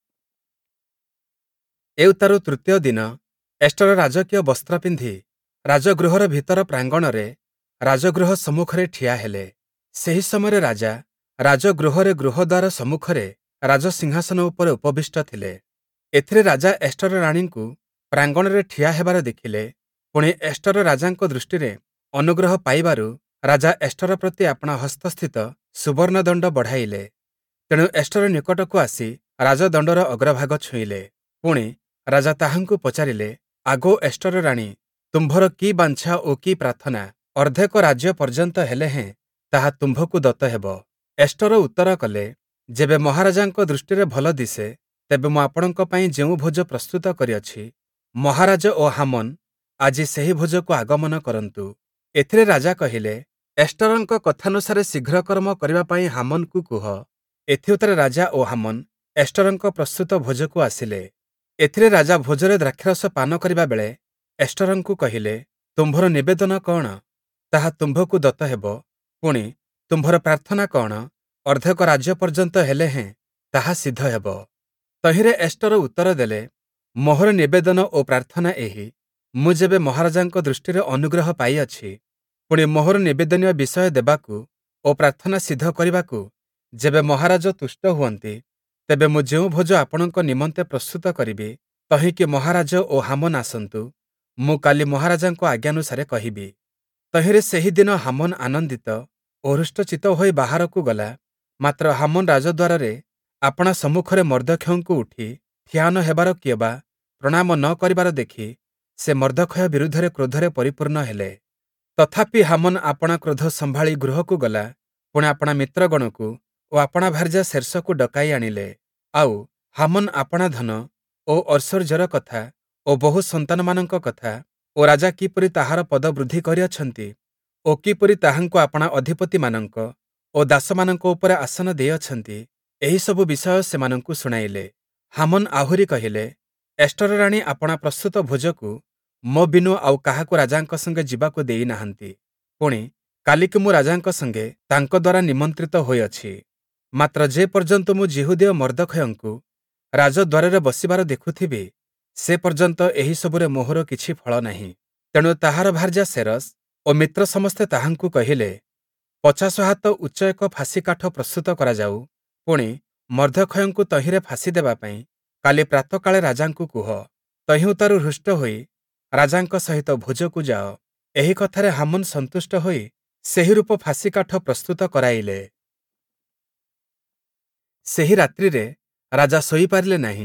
Speaker 1: ଏଉତାରୁ ତୃତୀୟ ଦିନ ଏଷ୍ଟର ରାଜକୀୟ ବସ୍ତ୍ର ପିନ୍ଧି ରାଜଗୃହର ଭିତର ପ୍ରାଙ୍ଗଣରେ ରାଜଗୃହ ସମ୍ମୁଖରେ ଠିଆ ହେଲେ। ସେହି ସମୟରେ ରାଜା ରାଜଗୃହରେ ଗୃହଦ୍ୱାର ସମ୍ମୁଖରେ ରାଜସିଂହାସନ ଉପରେ ଉପବିଷ୍ଟ ଥିଲେ। ଏଥିରେ ରାଜା ଏଷ୍ଟର ରାଣୀଙ୍କୁ ପ୍ରାଙ୍ଗଣରେ ଠିଆ ହେବାର ଦେଖିଲେ। ପୁଣି ଏଷ୍ଟର ରାଜାଙ୍କ ଦୃଷ୍ଟିରେ ଅନୁଗ୍ରହ ପାଇବାରୁ ରାଜା ଏଷ୍ଟର ପ୍ରତି ଆପଣା ହସ୍ତସ୍ଥିତ ସୁବର୍ଣ୍ଣଦଣ୍ଡ ବଢ଼ାଇଲେ। ତେଣୁ ଏଷ୍ଟର ନିକଟକୁ ଆସି ରାଜଦଣ୍ଡର ଅଗ୍ରଭାଗ ଛୁଇଁଲେ। ପୁଣି ରାଜା ତାହାଙ୍କୁ ପଚାରିଲେ, ଆଗୋ ଏଷ୍ଟର ରାଣୀ, ତୁମ୍ଭର କି ବାଞ୍ଛା ଓ କି ପ୍ରାର୍ଥନା ଅର୍ଦ୍ଧେକ ରାଜ୍ୟ ପର୍ଯ୍ୟନ୍ତ ହେଲେ ହେଁ ତାହା ତୁମ୍ଭକୁ ଦତ୍ତ ହେବ। ଏଷ୍ଟର ଉତ୍ତର କଲେ, ଯେବେ ମହାରାଜାଙ୍କ ଦୃଷ୍ଟିରେ ଭଲ ଦିଶେ ତେବେ ମୁଁ ଆପଣଙ୍କ ପାଇଁ ଯେଉଁ ଭୋଜ ପ୍ରସ୍ତୁତ କରିଅଛି ମହାରାଜ ଓ ହାମନ୍ ଆଜି ସେହି ଭୋଜକୁ ଆଗମନ କରନ୍ତୁ। ଏଥିରେ ରାଜା କହିଲେ, ଏଷ୍ଟରଙ୍କ କଥାନୁସାରେ ଶୀଘ୍ର କର୍ମ କରିବା ପାଇଁ ହାମନ୍‌କୁ କୁହ। ଏଥିଉତ୍ତରେ ରାଜା ଓ ହାମନ୍ ଏଷ୍ଟରଙ୍କ ପ୍ରସ୍ତୁତ ଭୋଜକୁ ଆସିଲେ। ଏଥିରେ ରାଜା ଭୋଜରେ ଦ୍ରାକ୍ଷାରସ ପାନ କରିବା ବେଳେ ଏଷ୍ଟରଙ୍କୁ କହିଲେ, ତୁମ୍ଭର ନିବେଦନ କଣ? ତାହା ତୁମ୍ଭକୁ ଦତ୍ତ ହେବ। ପୁଣି ତୁମ୍ଭର ପ୍ରାର୍ଥନା କଣ? ଅର୍ଦ୍ଧେକ ରାଜ୍ୟ ପର୍ଯ୍ୟନ୍ତ ହେଲେ ହେଁ ତାହା ସିଦ୍ଧ ହେବ। ତହିଁରେ ଏଷ୍ଟର ଉତ୍ତର ଦେଲେ, ମୋହର ନିବେଦନ ଓ ପ୍ରାର୍ଥନା ଏହି, ମୁଁ ଯେବେ ମହାରାଜାଙ୍କ ଦୃଷ୍ଟିରେ ଅନୁଗ୍ରହ ପାଇଅଛି, ପୁଣି ମୋହର ନିବେଦନୀୟ ବିଷୟ ଦେବାକୁ ଓ ପ୍ରାର୍ଥନା ସିଦ୍ଧ କରିବାକୁ ଯେବେ ମହାରାଜ ତୁଷ୍ଟ ହୁଅନ୍ତି, ତେବେ ମୁଁ ଯେଉଁ ଭୋଜ ଆପଣଙ୍କ ନିମନ୍ତେ ପ୍ରସ୍ତୁତ କରିବି ତହିଁକି ମହାରାଜ ଓ ହାମନ୍ ଆସନ୍ତୁ। ମୁଁ କାଲି ମହାରାଜାଙ୍କ ଆଜ୍ଞାନୁସାରେ କହିବି। ତହିଁରେ ସେହିଦିନ ହାମନ୍ ଆନନ୍ଦିତ ଓ ହୃଷ୍ଟଚିତ୍ତ ହୋଇ ବାହାରକୁ ଗଲା। ମାତ୍ର ହାମନ୍ ରାଜଦ୍ୱାରରେ ଆପଣା ସମ୍ମୁଖରେ ମର୍ଦ୍ଦଖୟଙ୍କୁ ଉଠି ଠିଆ ନ ହେବାର କିମ୍ବା ପ୍ରଣାମ ନ କରିବାର ଦେଖି ସେ ମର୍ଦ୍ଦଖୟ ବିରୁଦ୍ଧରେ କ୍ରୋଧରେ ପରିପୂର୍ଣ୍ଣ ହେଲେ। ତଥାପି ହାମନ୍ ଆପଣା କ୍ରୋଧ ସମ୍ଭାଳି ଗୃହକୁ ଗଲା। ପୁଣି ଆପଣା ମିତ୍ରଗଣକୁ ଓ ଆପଣା ଭାର୍ଯ୍ୟା ସେର୍ସକୁ ଡକାଇ ଆଣିଲେ। ଆଉ ହାମନ୍ ଆପଣା ଧନ ଓ ଐଶ୍ୱର୍ଯ୍ୟର କଥା ଓ ବହୁ ସନ୍ତାନମାନଙ୍କ କଥା ଓ ରାଜା କିପରି ତାହାର ପଦ ବୃଦ୍ଧି କରିଅଛନ୍ତି ଓ କିପରି ତାହାଙ୍କୁ ଆପଣା ଅଧିପତିମାନଙ୍କ ଓ ଦାସମାନଙ୍କ ଉପରେ ଆସନ ଦେଇଅଛନ୍ତି, ଏହିସବୁ ବିଷୟ ସେମାନଙ୍କୁ ଶୁଣାଇଲେ। ହାମନ୍ ଆହୁରି କହିଲେ, ଏଷ୍ଟର ରାଣୀ ଆପଣା ପ୍ରସ୍ତୁତ ଭୋଜକୁ ମୋ ବିନୁ ଆଉ କାହାକୁ ରାଜାଙ୍କ ସଙ୍ଗେ ଯିବାକୁ ଦେଇନାହାନ୍ତି। ପୁଣି କାଲିକି ମୁଁ ରାଜାଙ୍କ ସଙ୍ଗେ ତାଙ୍କ ଦ୍ୱାରା ନିମନ୍ତ୍ରିତ ହୋଇଅଛି। ମାତ୍ର ଯେ ପର୍ଯ୍ୟନ୍ତ ମୁଁ ଜିହୁଦୀୟ ମର୍ଦ୍ଦଖୟଙ୍କୁ ରାଜଦ୍ୱାରରେ ବସିବାର ଦେଖୁଥିବି ସେ ପର୍ଯ୍ୟନ୍ତ ଏହିସବୁରେ ମୋହର କିଛି ଫଳ ନାହିଁ। ତେଣୁ ତାହାର ଭାର୍ଯ୍ୟା ସେରସ୍ ଓ ମିତ୍ର ସମସ୍ତେ ତାହାଙ୍କୁ କହିଲେ, ପଚାଶ ହାତ ଉଚ୍ଚ ଏକ ଫାଶୀ କାଠ ପ୍ରସ୍ତୁତ କରାଯାଉ। ପୁଣି ମର୍ଦ୍ଦଖୟଙ୍କୁ ତହିଁରେ ଫାଶୀ ଦେବା ପାଇଁ କାଲି ପ୍ରାତଃକାଳେ ରାଜାଙ୍କୁ କୁହ। ତହିଁଉତ୍ତାରୁ ହୃଷ୍ଟ ହୋଇ ରାଜାଙ୍କ ସହିତ ଭୋଜକୁ ଯାଅ। ଏହି କଥାରେ ହାମନ୍ ସନ୍ତୁଷ୍ଟ ହୋଇ ସେହି ରୂପ ଫାଶୀ କାଠ ପ୍ରସ୍ତୁତ କରାଇଲେ। ସେହି ରାତ୍ରିରେ ରାଜା ଶୋଇପାରିଲେ ନାହିଁ।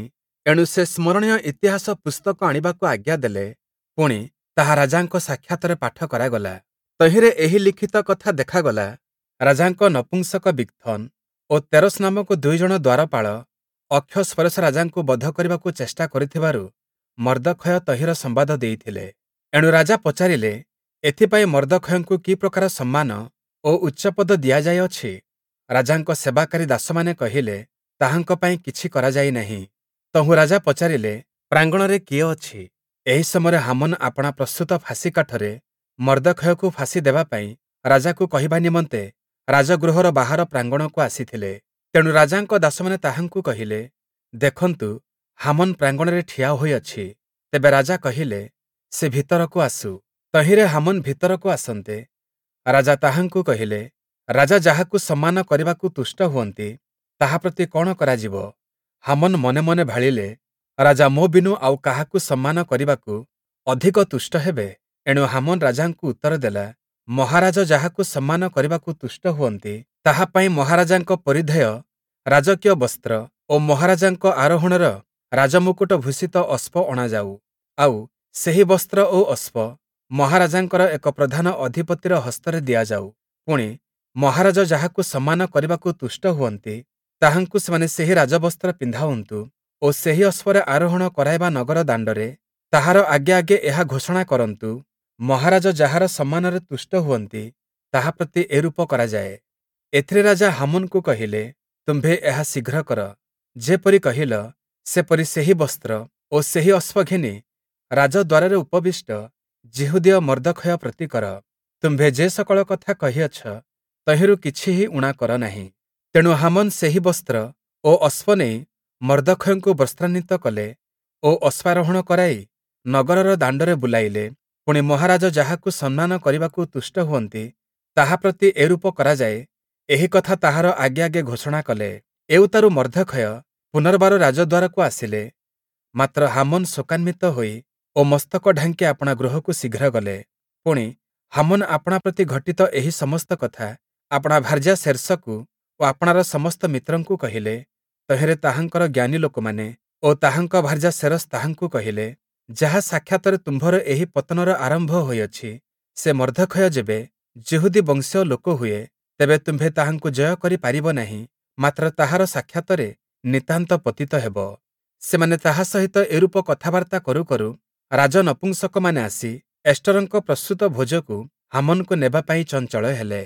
Speaker 1: ଏଣୁ ସେ ସ୍ମରଣୀୟ ଇତିହାସ ପୁସ୍ତକ ଆଣିବାକୁ ଆଜ୍ଞା ଦେଲେ। ପୁଣି ତାହା ରାଜାଙ୍କ ସାକ୍ଷାତରେ ପାଠ କରାଗଲା। ତହିଁରେ ଏହି ଲିଖିତ କଥା ଦେଖାଗଲା। ରାଜାଙ୍କ ନପୁଂସକ ବିକ୍ଥନ ଓ ତେରସ ନାମକ ଦୁଇଜଣ ଦ୍ୱାରପାଳ ଅକ୍ଷସ୍ପରଶ ରାଜାଙ୍କୁ ବଧ କରିବାକୁ ଚେଷ୍ଟା କରିଥିବାରୁ ମର୍ଦ୍ଦଖୟ ତହିଁର ସମ୍ବାଦ ଦେଇଥିଲେ। ଏଣୁ ରାଜା ପଚାରିଲେ, ଏଥିପାଇଁ ମର୍ଦ୍ଦଖୟଙ୍କୁ କି ପ୍ରକାର ସମ୍ମାନ ଓ ଉଚ୍ଚପଦ ଦିଆଯାଇଅଛି? ରାଜାଙ୍କ ସେବାକାରୀ ଦାସମାନେ କହିଲେ, ତାହାଙ୍କ ପାଇଁ କିଛି କରାଯାଇ ନାହିଁ। ତହୁଁ ରାଜା ପଚାରିଲେ, ପ୍ରାଙ୍ଗଣରେ କିଏ ଅଛି? ଏହି ସମୟରେ ହାମନ ଆପଣା ପ୍ରସ୍ତୁତ ଫାଶୀ କାଠରେ ମର୍ଦ୍ଦଖୟକୁ ଫାଶୀ ଦେବା ପାଇଁ ରାଜାକୁ କହିବା ନିମନ୍ତେ ରାଜଗୃହର ବାହାର ପ୍ରାଙ୍ଗଣକୁ ଆସିଥିଲେ। ତେଣୁ ରାଜାଙ୍କ ଦାସମାନେ ତାହାଙ୍କୁ କହିଲେ, ଦେଖନ୍ତୁ, ହାମନ ପ୍ରାଙ୍ଗଣରେ ଠିଆ ହୋଇଅଛି। ତେବେ ରାଜା କହିଲେ, ସେ ଭିତରକୁ ଆସୁ। ତହିଁରେ ହାମନ ଭିତରକୁ ଆସନ୍ତେ ରାଜା ତାହାଙ୍କୁ କହିଲେ, ରାଜା ଯାହାକୁ ସମ୍ମାନ କରିବାକୁ ତୁଷ୍ଟ ହୁଅନ୍ତି, ତାହା ପ୍ରତି କ'ଣ କରାଯିବ? ହାମନ ମନେ ମନେ ଭାଳିଲେ, ରାଜା ମୋ ବିନୁ ଆଉ କାହାକୁ ସମ୍ମାନ କରିବାକୁ ଅଧିକ ତୁଷ୍ଟ ହେବେ? ଏଣୁ ହାମନ ରାଜାଙ୍କୁ ଉତ୍ତର ଦେଲା, ମହାରାଜ ଯାହାକୁ ସମ୍ମାନ କରିବାକୁ ତୁଷ୍ଟ ହୁଅନ୍ତି, ତାହା ପାଇଁ ମହାରାଜାଙ୍କ ପରିଧେୟ ରାଜକୀୟ ବସ୍ତ୍ର ଓ ମହାରାଜାଙ୍କ ଆରୋହଣର ରାଜମୁକୁଟ ଭୂଷିତ ଅଶ୍ପ ଅଣାଯାଉ। ଆଉ ସେହି ବସ୍ତ୍ର ଓ ଅଶ୍ପ ମହାରାଜାଙ୍କର ଏକ ପ୍ରଧାନ ଅଧିପତିର ହସ୍ତରେ ଦିଆଯାଉ। ପୁଣି ମହାରାଜ ଯାହାକୁ ସମ୍ମାନ କରିବାକୁ ତୁଷ୍ଟ ହୁଅନ୍ତି, ତାହାଙ୍କୁ ସେମାନେ ସେହି ରାଜବସ୍ତ୍ର ପିନ୍ଧାଉନ୍ତୁ ଓ ସେହି ଅଶ୍ବରେ ଆରୋହଣ କରାଇବା ନଗର ଦାଣ୍ଡରେ ତାହାର ଆଗେ ଆଗେ ଏହା ଘୋଷଣା କରନ୍ତୁ, ମହାରାଜ ଯାହାର ସମ୍ମାନରେ ତୁଷ୍ଟ ହୁଅନ୍ତି, ତାହା ପ୍ରତି ଏରୂପ କରାଯାଏ। ଏଥିରେ ରାଜା ହାମନକୁ କହିଲେ, ତୁମ୍ଭେ ଏହା ଶୀଘ୍ର କର। ଯେପରି କହିଲ, ସେପରି ସେହି ବସ୍ତ୍ର ଓ ସେହି ଅଶ୍ପ ଘେନି ରାଜଦ୍ୱାରରେ ଉପବିଷ୍ଟ ଯିହୁଦୀୟ ମର୍ଦ୍ଦଖୟ ପ୍ରତି କର। ତୁମ୍ଭେ ଯେ ସକଳ କଥା କହିଅଛ, ତହିଁରୁ କିଛି ହିଁ ଊଣା କର ନାହିଁ। ତେଣୁ ହାମନ ସେହି ବସ୍ତ୍ର ଓ ଅଶ୍ପ ନେଇ ମର୍ଦ୍ଦଖୟଙ୍କୁ ବସ୍ତ୍ରାନ୍ୱିତ କଲେ ଓ ଅଶ୍ୱାରୋହଣ କରାଇ ନଗରର ଦାଣ୍ଡରେ ବୁଲାଇଲେ। ପୁଣି ମହାରାଜ ଯାହାକୁ ସମ୍ମାନ କରିବାକୁ ତୁଷ୍ଟ ହୁଅନ୍ତି, ତାହା ପ୍ରତି ଏରୂପ କରାଯାଏ, ଏହି କଥା ତାହାର ଆଗେ ଆଗେ ଘୋଷଣା କଲେ। ଏଉତାରୁ ମର୍ଦ୍ଦଖୟ ପୁନର୍ବାର ରାଜଦ୍ୱାରକୁ ଆସିଲେ। ମାତ୍ର ହାମନ ଶୋକାନ୍ୱିତ ହୋଇ ଓ ମସ୍ତକ ଢାଙ୍କି ଆପଣା ଗୃହକୁ ଶୀଘ୍ର ଗଲେ। ପୁଣି ହାମନ ଆପଣା ପ୍ରତି ଘଟିତ ଏହି ସମସ୍ତ କଥା ଆପଣା ଭାର୍ଯ୍ୟା ସେର୍ସକୁ ଓ ଆପଣାର ସମସ୍ତ ମିତ୍ରଙ୍କୁ କହିଲେ। ତହିଁରେ ତାହାଙ୍କର ଜ୍ଞାନୀ ଲୋକମାନେ ଓ ତାହାଙ୍କ ଭାର୍ଯ୍ୟା ସେରସ ତାହାଙ୍କୁ କହିଲେ, ଯାହା ସାକ୍ଷାତରେ ତୁମ୍ଭର ଏହି ପତନର ଆରମ୍ଭ ହୋଇଅଛି, ସେ ମର୍ଦ୍ଦଖୟ ଯେବେ ଯିହୁଦୀ ବଂଶୀୟ ଲୋକ ହୁଏ, ତେବେ ତୁମ୍ଭେ ତାହାଙ୍କୁ ଜୟ କରିପାରିବ ନାହିଁ, ମାତ୍ର ତାହାର ସାକ୍ଷାତରେ ନିତାନ୍ତ ପତିତ ହେବ। ସେମାନେ ତାହା ସହିତ ଏରୂପ କଥାବାର୍ତ୍ତା କରୁ କରୁ ରାଜନପୁଂସକମାନେ ଆସି ଏଷ୍ଟରଙ୍କ ପ୍ରସ୍ତୁତ ଭୋଜକୁ ହାମନକୁ ନେବା ପାଇଁ ଚଞ୍ଚଳ ହେଲେ।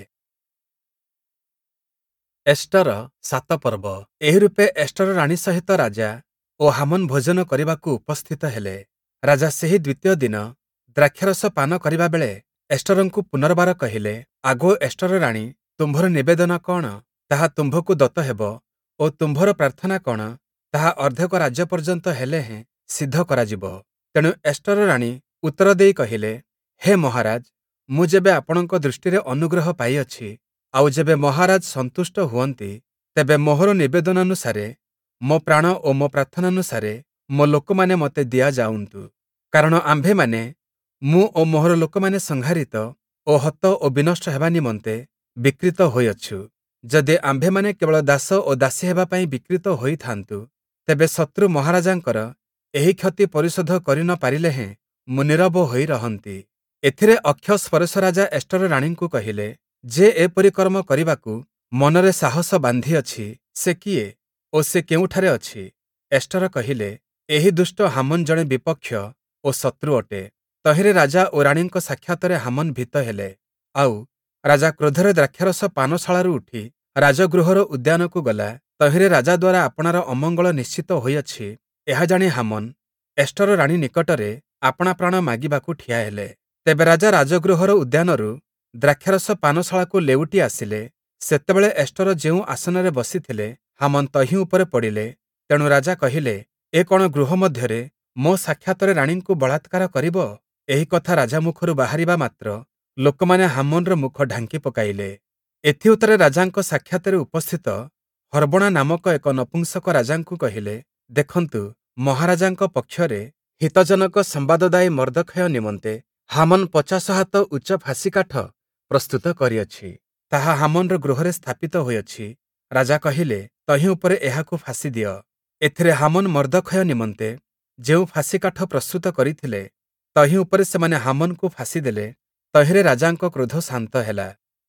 Speaker 1: ଏଷ୍ଟର ସାତ ପର୍ବ। ଏହି ରୂପେ ଏଷ୍ଟର ରାଣୀ ସହିତ ରାଜା ଓ ହାମନ ଭୋଜନ କରିବାକୁ ଉପସ୍ଥିତ ହେଲେ। ରାଜା ସେହି ଦ୍ୱିତୀୟ ଦିନ ଦ୍ରାକ୍ଷାରସ ପାନ କରିବା ବେଳେ ଏଷ୍ଟରଙ୍କୁ ପୁନର୍ବାର କହିଲେ, ଆଗୋ ଏଷ୍ଟର ରାଣୀ, ତୁମ୍ଭର ନିବେଦନ କ'ଣ, ତାହା ତୁମ୍ଭକୁ ଦତ୍ତ ହେବ ଓ ତୁମ୍ଭର ପ୍ରାର୍ଥନା କ'ଣ, ତାହା ଅର୍ଦ୍ଧେକ ରାଜ୍ୟ ପର୍ଯ୍ୟନ୍ତ ହେଲେ ହେଁ ସିଦ୍ଧ କରାଯିବ। ତେଣୁ ଏଷ୍ଟର ରାଣୀ ଉତ୍ତର ଦେଇ କହିଲେ, ହେ ମହାରାଜ, ମୁଁ ଯେବେ ଆପଣଙ୍କ ଦୃଷ୍ଟିରେ ଅନୁଗ୍ରହ ପାଇଅଛି, ଆଉ ଯେବେ ମହାରାଜ ସନ୍ତୁଷ୍ଟ ହୁଅନ୍ତି, ତେବେ ମୋହର ନିବେଦନାନୁସାରେ, ମୋ ପ୍ରାଣ ଓ ମୋ ପ୍ରାର୍ଥନାନୁସାରେ ମୋ ଲୋକମାନେ ମୋତେ ଦିଆଯାଉନ୍ତୁ। କାରଣ ଆମ୍ଭେମାନେ, ମୁଁ ଓ ମୋହର ଲୋକମାନେ ସଂହାରିତ ଓ ହତ ଓ ବିନଷ୍ଟ ହେବା ନିମନ୍ତେ ବିକ୍ରୀତ ହୋଇଅଛୁ। ଯଦି ଆମ୍ଭେମାନେ କେବଳ ଦାସ ଓ ଦାସୀ ହେବା ପାଇଁ ବିକ୍ରୀତ ହୋଇଥାନ୍ତୁ, ତେବେ ଶତ୍ରୁ ମହାରାଜାଙ୍କର ଏହି କ୍ଷତି ପରିଶୋଧ କରି ନ ପାରିଲେ ହେଁ ମୁଁ ନୀରବ ହୋଇ ରହନ୍ତି। ଏଥିରେ ଅକ୍ଷସ୍ପରଶ ରାଜା ଏଷ୍ଟର ରାଣୀଙ୍କୁ କହିଲେ, ଯେ ଏପରି କର୍ମ କରିବାକୁ ମନରେ ସାହସ ବାନ୍ଧିଅଛି, ସେ କିଏ ଓ ସେ କେଉଁଠାରେ ଅଛି? ଏଷ୍ଟର କହିଲେ, ଏହି ଦୁଷ୍ଟ ହାମନ ଜଣେ ବିପକ୍ଷ ଓ ଶତ୍ରୁ ଅଟେ। ତହିଁରେ ରାଜା ଓ ରାଣୀଙ୍କ ସାକ୍ଷାତରେ ହାମନ ଭୀତ ହେଲେ। ଆଉ ରାଜା କ୍ରୋଧରେ ଦ୍ରାକ୍ଷାରସ ପାନଶାଳାରୁ ଉଠି ରାଜଗୃହର ଉଦ୍ୟାନକୁ ଗଲା। ତହିଁରେ ରାଜା ଦ୍ୱାରା ଆପଣାର ଅମଙ୍ଗଳ ନିଶ୍ଚିତ ହୋଇଅଛି, ଏହା ଜାଣି ହାମନ ଏଷ୍ଟର ରାଣୀ ନିକଟରେ ଆପଣା ପ୍ରାଣ ମାଗିବାକୁ ଠିଆ ହେଲେ। ତେବେ ରାଜା ରାଜଗୃହର ଉଦ୍ୟାନରୁ ଦ୍ରାକ୍ଷାରସ ପାନଶାଳାକୁ ଲେଉଟି ଆସିଲେ। ସେତେବେଳେ ଏଷ୍ଟର ଯେଉଁ ଆସନରେ ବସିଥିଲେ, ହାମନ ତହିଁ ଉପରେ ପଡ଼ିଲେ। ତେଣୁ ରାଜା କହିଲେ, ଏ କ'ଣ ଗୃହ ମଧ୍ୟରେ ମୋ ସାକ୍ଷାତରେ ରାଣୀଙ୍କୁ ବଳାତ୍କାର କରିବ? ଏହି କଥା ରାଜା ମୁଖରୁ ବାହାରିବା ମାତ୍ର ଲୋକମାନେ ହାମନର ମୁଖ ଢାଙ୍କି ପକାଇଲେ। ଏଥି ଉତ୍ତରେ ରାଜାଙ୍କ ସାକ୍ଷାତରେ ଉପସ୍ଥିତ ହରବଣା ନାମକ ଏକ ନପୁଂସକ ରାଜାଙ୍କୁ କହିଲେ, ଦେଖନ୍ତୁ, ମହାରାଜାଙ୍କ ପକ୍ଷରେ ହିତଜନକ ସମ୍ବାଦଦାୟୀ ମର୍ଦ୍ଦଖୟ ନିମନ୍ତେ ହାମନ ପଚାଶ ହାତ ଉଚ୍ଚ ଫାଶୀ କାଠ ପ୍ରସ୍ତୁତ କରିଅଛି। ତାହା ହାମନର ଗୃହରେ ସ୍ଥାପିତ ହୋଇଅଛି। ରାଜା କହିଲେ, ତହିଁ ଉପରେ ଏହାକୁ ଫାଶୀ ଦିଅ। ଏଥିରେ ହାମନ୍ ମର୍ଦ୍ଦଖୟ ନିମନ୍ତେ ଯେଉଁ ଫାଶିକାଠ ପ୍ରସ୍ତୁତ କରିଥିଲେ, ତହିଁ ଉପରେ ସେମାନେ ହାମନ୍‌କୁ ଫାଶୀ ଦେଲେ। ତହିଁରେ ରାଜାଙ୍କ କ୍ରୋଧ ଶାନ୍ତ ହେଲା।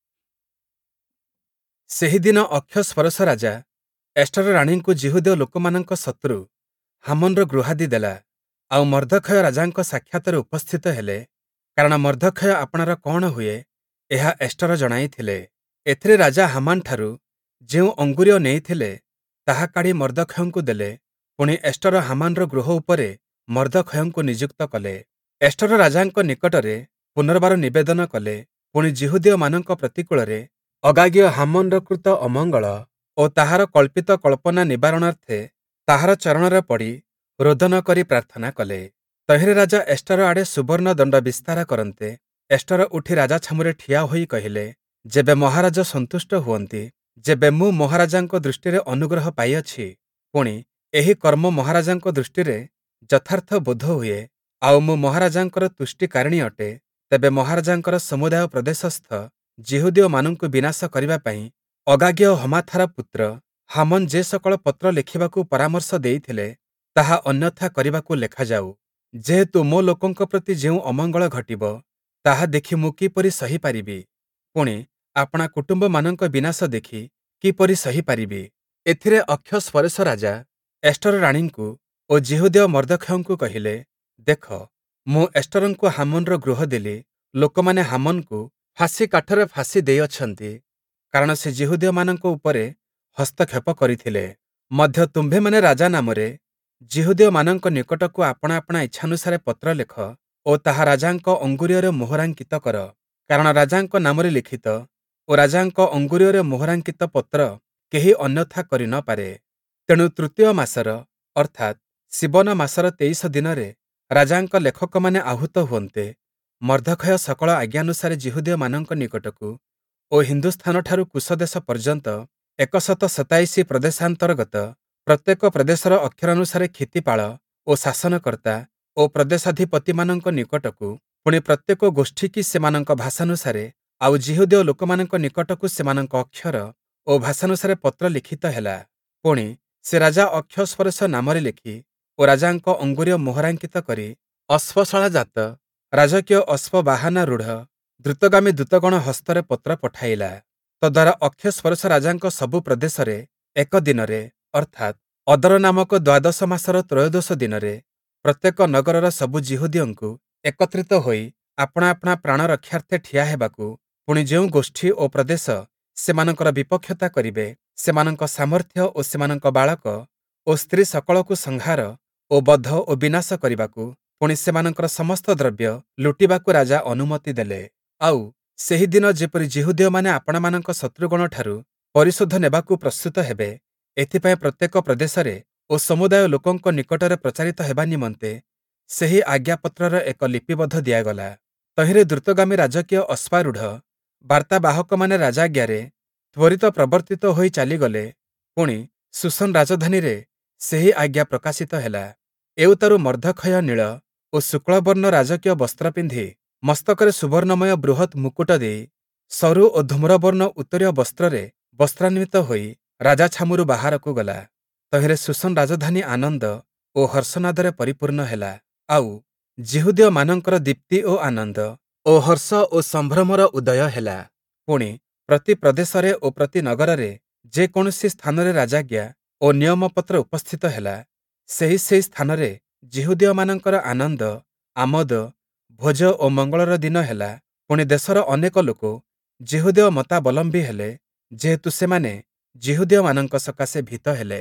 Speaker 1: ସେହିଦିନ ଅକ୍ଷସ୍ପରଶ ରାଜା ଏଷ୍ଟର ରାଣୀଙ୍କୁ ଯିହୁଦୀୟ ଲୋକମାନଙ୍କ ଶତ୍ରୁ ହାମନ୍‌ର ଗୃହାଦି ଦେଲା। ଆଉ ମର୍ଦ୍ଦଖୟ ରାଜାଙ୍କ ସାକ୍ଷାତରେ ଉପସ୍ଥିତ ହେଲେ, କାରଣ ମର୍ଦ୍ଦଖୟ ଆପଣାର କଣ ହୁଏ, ଏହା ଏଷ୍ଟର ଜଣାଇଥିଲେ। ଏଥିରେ ରାଜା ହାମାନଠାରୁ ଯେଉଁ ଅଙ୍ଗୁରୀୟ ନେଇଥିଲେ, ତାହା କାଢ଼ି ମର୍ଦ୍ଦଖୟଙ୍କୁ ଦେଲେ। ପୁଣି ଏଷ୍ଟର ହାମାନର ଗୃହ ଉପରେ ମର୍ଦ୍ଦଖୟଙ୍କୁ ନିଯୁକ୍ତ କଲେ। ଏଷ୍ଟର ରାଜାଙ୍କ ନିକଟରେ ପୁନର୍ବାର ନିବେଦନ କଲେ। ପୁଣି ଯିହୁଦୀୟମାନଙ୍କ ପ୍ରତିକୂଳରେ ଅଗାଗୀୟ ହାମନ୍‌ର କୃତ ଅମଙ୍ଗଳ ଓ ତାହାର କଳ୍ପିତ କଳ୍ପନା ନିବାରଣାର୍ଥେ ତାହାର ଚରଣରେ ପଡ଼ି ରୋଦନ କରି ପ୍ରାର୍ଥନା କଲେ। ତହିଁରେ ରାଜା ଏଷ୍ଟର ଆଡ଼େ ସୁବର୍ଣ୍ଣ ଦଣ୍ଡ ବିସ୍ତାର କରନ୍ତେ ଏଷ୍ଟର ଉଠି ରାଜା ଛାମୁରେ ଠିଆ ହୋଇ କହିଲେ, ଯେବେ ମହାରାଜ ସନ୍ତୁଷ୍ଟ ହୁଅନ୍ତି, ଯେବେ ମୁଁ ମହାରାଜାଙ୍କ ଦୃଷ୍ଟିରେ ଅନୁଗ୍ରହ ପାଇଅଛି, ପୁଣି ଏହି କର୍ମ ମହାରାଜାଙ୍କ ଦୃଷ୍ଟିରେ ଯଥାର୍ଥ ବୋଧ ହୁଏ, ଆଉ ମୁଁ ମହାରାଜାଙ୍କର ତୁଷ୍ଟିକାରିଣୀ ଅଟେ, ତେବେ ମହାରାଜାଙ୍କର ସମୁଦାୟ ପ୍ରଦେଶସ୍ଥ ଯିହୁଦୀୟମାନଙ୍କୁ ବିନାଶ କରିବା ପାଇଁ ଅଗାଗୀୟ ହମାଥାର ପୁତ୍ର ହାମନ୍ ଯେ ସକଳ ପତ୍ର ଲେଖିବାକୁ ପରାମର୍ଶ ଦେଇଥିଲେ, ତାହା ଅନ୍ୟଥା କରିବାକୁ ଲେଖାଯାଉ। ଯେହେତୁ ମୋ ଲୋକଙ୍କ ପ୍ରତି ଯେଉଁ ଅମଙ୍ଗଳ ଘଟିବ, ତାହା ଦେଖି ମୁଁ କିପରି ସହିପାରିବି? ପୁଣି ଆପଣା କୁଟୁମ୍ବମାନଙ୍କ ବିନାଶ ଦେଖି କିପରି ସହିପାରିବି? ଏଥିରେ ଅକ୍ଷସ୍ପରଶ ରାଜା ଏଷ୍ଟର ରାଣୀଙ୍କୁ ଓ ଯିହୁଦୀୟ ମର୍ଦ୍ଦଖୟଙ୍କୁ କହିଲେ, ଦେଖ, ମୁଁ ଏଷ୍ଟରଙ୍କୁ ହାମନ୍‌ର ଗୃହ ଦେଲି। ଲୋକମାନେ ହାମନ୍‌କୁ ଫାଶୀ କାଠରେ ଫାଶୀ ଦେଇଅଛନ୍ତି, କାରଣ ସେ ଯିହୁଦୀୟମାନଙ୍କ ଉପରେ ହସ୍ତକ୍ଷେପ କରିଥିଲେ। ମଧ୍ୟ ତୁମ୍ଭେମାନେ ରାଜା ନାମରେ ଯିହୁଦୀୟମାନଙ୍କ ନିକଟକୁ ଆପଣା ଆପଣା ଇଚ୍ଛାନୁସାରେ ପତ୍ର ଲେଖ ଓ ତାହା ରାଜାଙ୍କ ଅଙ୍ଗୁରୀୟରେ ମୋହରାଙ୍କିତ କର, କାରଣ ରାଜାଙ୍କ ନାମରେ ଲିଖିତ ଓ ରାଜାଙ୍କ ଅଙ୍ଗୁରୀୟରେ ମୋହରାଙ୍କିତ ପତ୍ର କେହି ଅନ୍ୟଥା କରି ନ ପାରେ। ତେଣୁ ତୃତୀୟ ମାସର ଅର୍ଥାତ୍ ଶିବନ ମାସର ତେଇଶ ଦିନରେ ରାଜାଙ୍କ ଲେଖକମାନେ ଆହୁତ ହୁଅନ୍ତେ। ମର୍ଦ୍ଦଖୟ ସକଳ ଆଜ୍ଞାନୁସାରେ ଯିହୁଦୀୟମାନଙ୍କ ନିକଟକୁ ଓ ହିନ୍ଦୁସ୍ଥାନଠାରୁ କୁଶ ଦେଶ ପର୍ଯ୍ୟନ୍ତ ଏକଶତ ସତାଇଶ ପ୍ରଦେଶାନ୍ତର୍ଗତ ପ୍ରତ୍ୟେକ ପ୍ରଦେଶର ଅକ୍ଷରାନୁସାରେ କ୍ଷିତିପାଳ ଓ ଶାସନକର୍ତ୍ତା ଓ ପ୍ରଦେଶାଧିପତିମାନଙ୍କ ନିକଟକୁ, ପୁଣି ପ୍ରତ୍ୟେକ ଗୋଷ୍ଠୀ କି ସେମାନଙ୍କ ଭାଷାନୁସାରେ, ଆଉ ଯିହୁଦୀୟ ଲୋକମାନଙ୍କ ନିକଟକୁ ସେମାନଙ୍କ ଅକ୍ଷର ଓ ଭାଷାନୁସାରେ ପତ୍ର ଲିଖିତ ହେଲା। ପୁଣି ସେ ରାଜା ଅକ୍ଷସ୍ପରଶ ନାମରେ ଲେଖି ଓ ରାଜାଙ୍କ ଅଙ୍ଗୁରୀୟ ମୋହରାଙ୍କିତ କରି ଅଶ୍ୱଶାଳାଜାତ ରାଜକୀୟ ଅଶ୍ୱବାହାନାରୂଢ଼ ଦ୍ରୁତଗାମୀ ଦୂତଗଣ ହସ୍ତରେ ପତ୍ର ପଠାଇଲା। ତଦ୍ୱାରା ଅକ୍ଷସ୍ପରଶ ରାଜାଙ୍କ ସବୁ ପ୍ରଦେଶରେ ଏକ ଦିନରେ, ଅର୍ଥାତ୍ ଅଦର ନାମକ ଦ୍ୱାଦଶ ମାସର ତ୍ରୟୋଦଶ ଦିନରେ, ପ୍ରତ୍ୟେକ ନଗରର ସବୁ ଯିହୁଦୀୟଙ୍କୁ ଏକତ୍ରିତ ହୋଇ ଆପଣା ଆପଣା ପ୍ରାଣ ରକ୍ଷାର୍ଥେ ଠିଆ ହେବାକୁ, ପୁଣି ଯେଉଁ ଗୋଷ୍ଠୀ ଓ ପ୍ରଦେଶ ସେମାନଙ୍କର ବିପକ୍ଷତା କରିବେ, ସେମାନଙ୍କ ସାମର୍ଥ୍ୟ ଓ ସେମାନଙ୍କ ବାଳକ ଓ ସ୍ତ୍ରୀ ସକଳକୁ ସଂହାର ଓ ବଧ ଓ ବିନାଶ କରିବାକୁ, ପୁଣି ସେମାନଙ୍କର ସମସ୍ତ ଦ୍ରବ୍ୟ ଲୁଟିବାକୁ ରାଜା ଅନୁମତି ଦେଲେ। ଆଉ ସେହିଦିନ ଯେପରି ଯିହୁଦୀୟମାନେ ଆପଣମାନଙ୍କ ଶତ୍ରୁଗଣଠାରୁ ପରିଶୋଧ ନେବାକୁ ପ୍ରସ୍ତୁତ ହେବେ, ଏଥିପାଇଁ ପ୍ରତ୍ୟେକ ପ୍ରଦେଶରେ ଓ ସମୁଦାୟ ଲୋକଙ୍କ ନିକଟରେ ପ୍ରଚାରିତ ହେବା ନିମନ୍ତେ ସେହି ଆଜ୍ଞାପତ୍ରର ଏକ ଲିପିବଦ୍ଧ ଦିଆଗଲା। ତହିଁରେ ଦ୍ରୁତଗାମୀ ରାଜକୀୟ ଅଶ୍ୱାରୂଢ଼ ବାର୍ତ୍ତାବାହକମାନେ ରାଜାଜ୍ଞାରେ ତ୍ୱରିତ ପ୍ରବର୍ତ୍ତିତ ହୋଇ ଚାଲିଗଲେ। ପୁଣି ଶୂଷନ ରାଜଧାନୀରେ ସେହି ଆଜ୍ଞା ପ୍ରକାଶିତ ହେଲା। ଏଉତାରୁ ମର୍ଦ୍ଦଖୟ ନୀଳ ଓ ଶୁକ୍ଳବର୍ଣ୍ଣ ରାଜକୀୟ ବସ୍ତ୍ର ପିନ୍ଧି, ମସ୍ତକରେ ସୁବର୍ଣ୍ଣମୟ ବୃହତ୍ ମୁକୁଟ ଦେଇ, ସରୁ ଓ ଧୂମ୍ରବର୍ଣ୍ଣ ଉତ୍ତରୀୟ ବସ୍ତ୍ରରେ ବସ୍ତ୍ରାନ୍ୱିତ ହୋଇ ରାଜା ଛାମୁରୁ ବାହାରକୁ ଗଲା। ତହିଁରେ ଶୂଷନ ରାଜଧାନୀ ଆନନ୍ଦ ଓ ହର୍ଷନାଦରେ ପରିପୂର୍ଣ୍ଣ ହେଲା। ଆଉ ଯିହୁଦୀୟମାନଙ୍କର ଦୀପ୍ତି ଓ ଆନନ୍ଦ ଓ ହର୍ଷ ଓ ସମ୍ଭ୍ରମର ଉଦୟ ହେଲା। ପୁଣି ପ୍ରତି ପ୍ରଦେଶରେ ଓ ପ୍ରତି ନଗରରେ ଯେ କୌଣସି ସ୍ଥାନରେ ରାଜାଜ୍ଞା ଓ ନିୟମପତ୍ର ଉପସ୍ଥିତ ହେଲା, ସେହି ସେହି ସ୍ଥାନରେ ଯିହୁଦୀୟମାନଙ୍କର ଆନନ୍ଦ, ଆମୋଦ, ଭୋଜ ଓ ମଙ୍ଗଳର ଦିନ ହେଲା। ପୁଣି ଦେଶର ଅନେକ ଲୋକ ଯିହୁଦୀୟ ମତାବଲମ୍ବୀ ହେଲେ, ଯେହେତୁ ସେମାନେ ଯିହୁଦୀୟମାନଙ୍କ ସକାଶେ ଭୀତ ହେଲେ।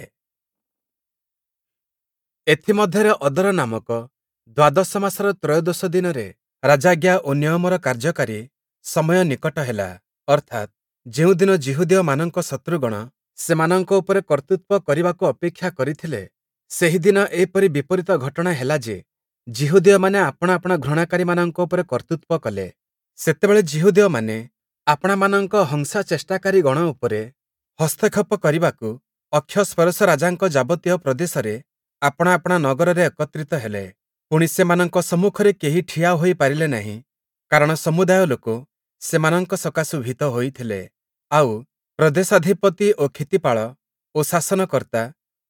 Speaker 1: ଏଥିମଧ୍ୟରେ ଅଦର ନାମକ ଦ୍ୱାଦଶ ମାସର ତ୍ରୟୋଦଶ ଦିନରେ ରାଜାଜ୍ଞା ଓ ନିୟମର କାର୍ଯ୍ୟକାରୀ ସମୟ ନିକଟ ହେଲା। ଅର୍ଥାତ୍ ଯେଉଁଦିନ ଯିହୁଦୀୟମାନଙ୍କ ଶତ୍ରୁଗଣ ସେମାନଙ୍କ ଉପରେ କର୍ତ୍ତୃତ୍ୱ କରିବାକୁ ଅପେକ୍ଷା କରିଥିଲେ, ସେହିଦିନ ଏପରି ବିପରୀତ ଘଟଣା ହେଲା ଯେ ଯିହୁଦୀୟମାନେ ଆପଣା ଆପଣା ଘୃଣାକାରୀମାନଙ୍କ ଉପରେ କର୍ତ୍ତୃତ୍ୱ କଲେ। ସେତେବେଳେ ଯିହୁଦୀୟମାନେ ଆପଣାମାନଙ୍କ ହଂସାଚେଷ୍ଟାକାରୀ ଗଣ ଉପରେ ହସ୍ତକ୍ଷେପ କରିବାକୁ ଅକ୍ଷସ୍ପରଶ ରାଜାଙ୍କ ଯାବତୀୟ ପ୍ରଦେଶରେ ଆପଣା ଆପଣା ନଗରରେ ଏକତ୍ରିତ ହେଲେ। ପୁଣି ସେମାନଙ୍କ ସମ୍ମୁଖରେ କେହି ଠିଆ ହୋଇପାରିଲେ ନାହିଁ, କାରଣ ସମୁଦାୟ ଲୋକ ସେମାନଙ୍କ ସକାଶୁ ଭୀତ ହୋଇଥିଲେ। ଆଉ ପ୍ରଦେଶାଧିପତି ଓ କ୍ଷିତିପାଳ ଓ ଶାସନକର୍ତ୍ତା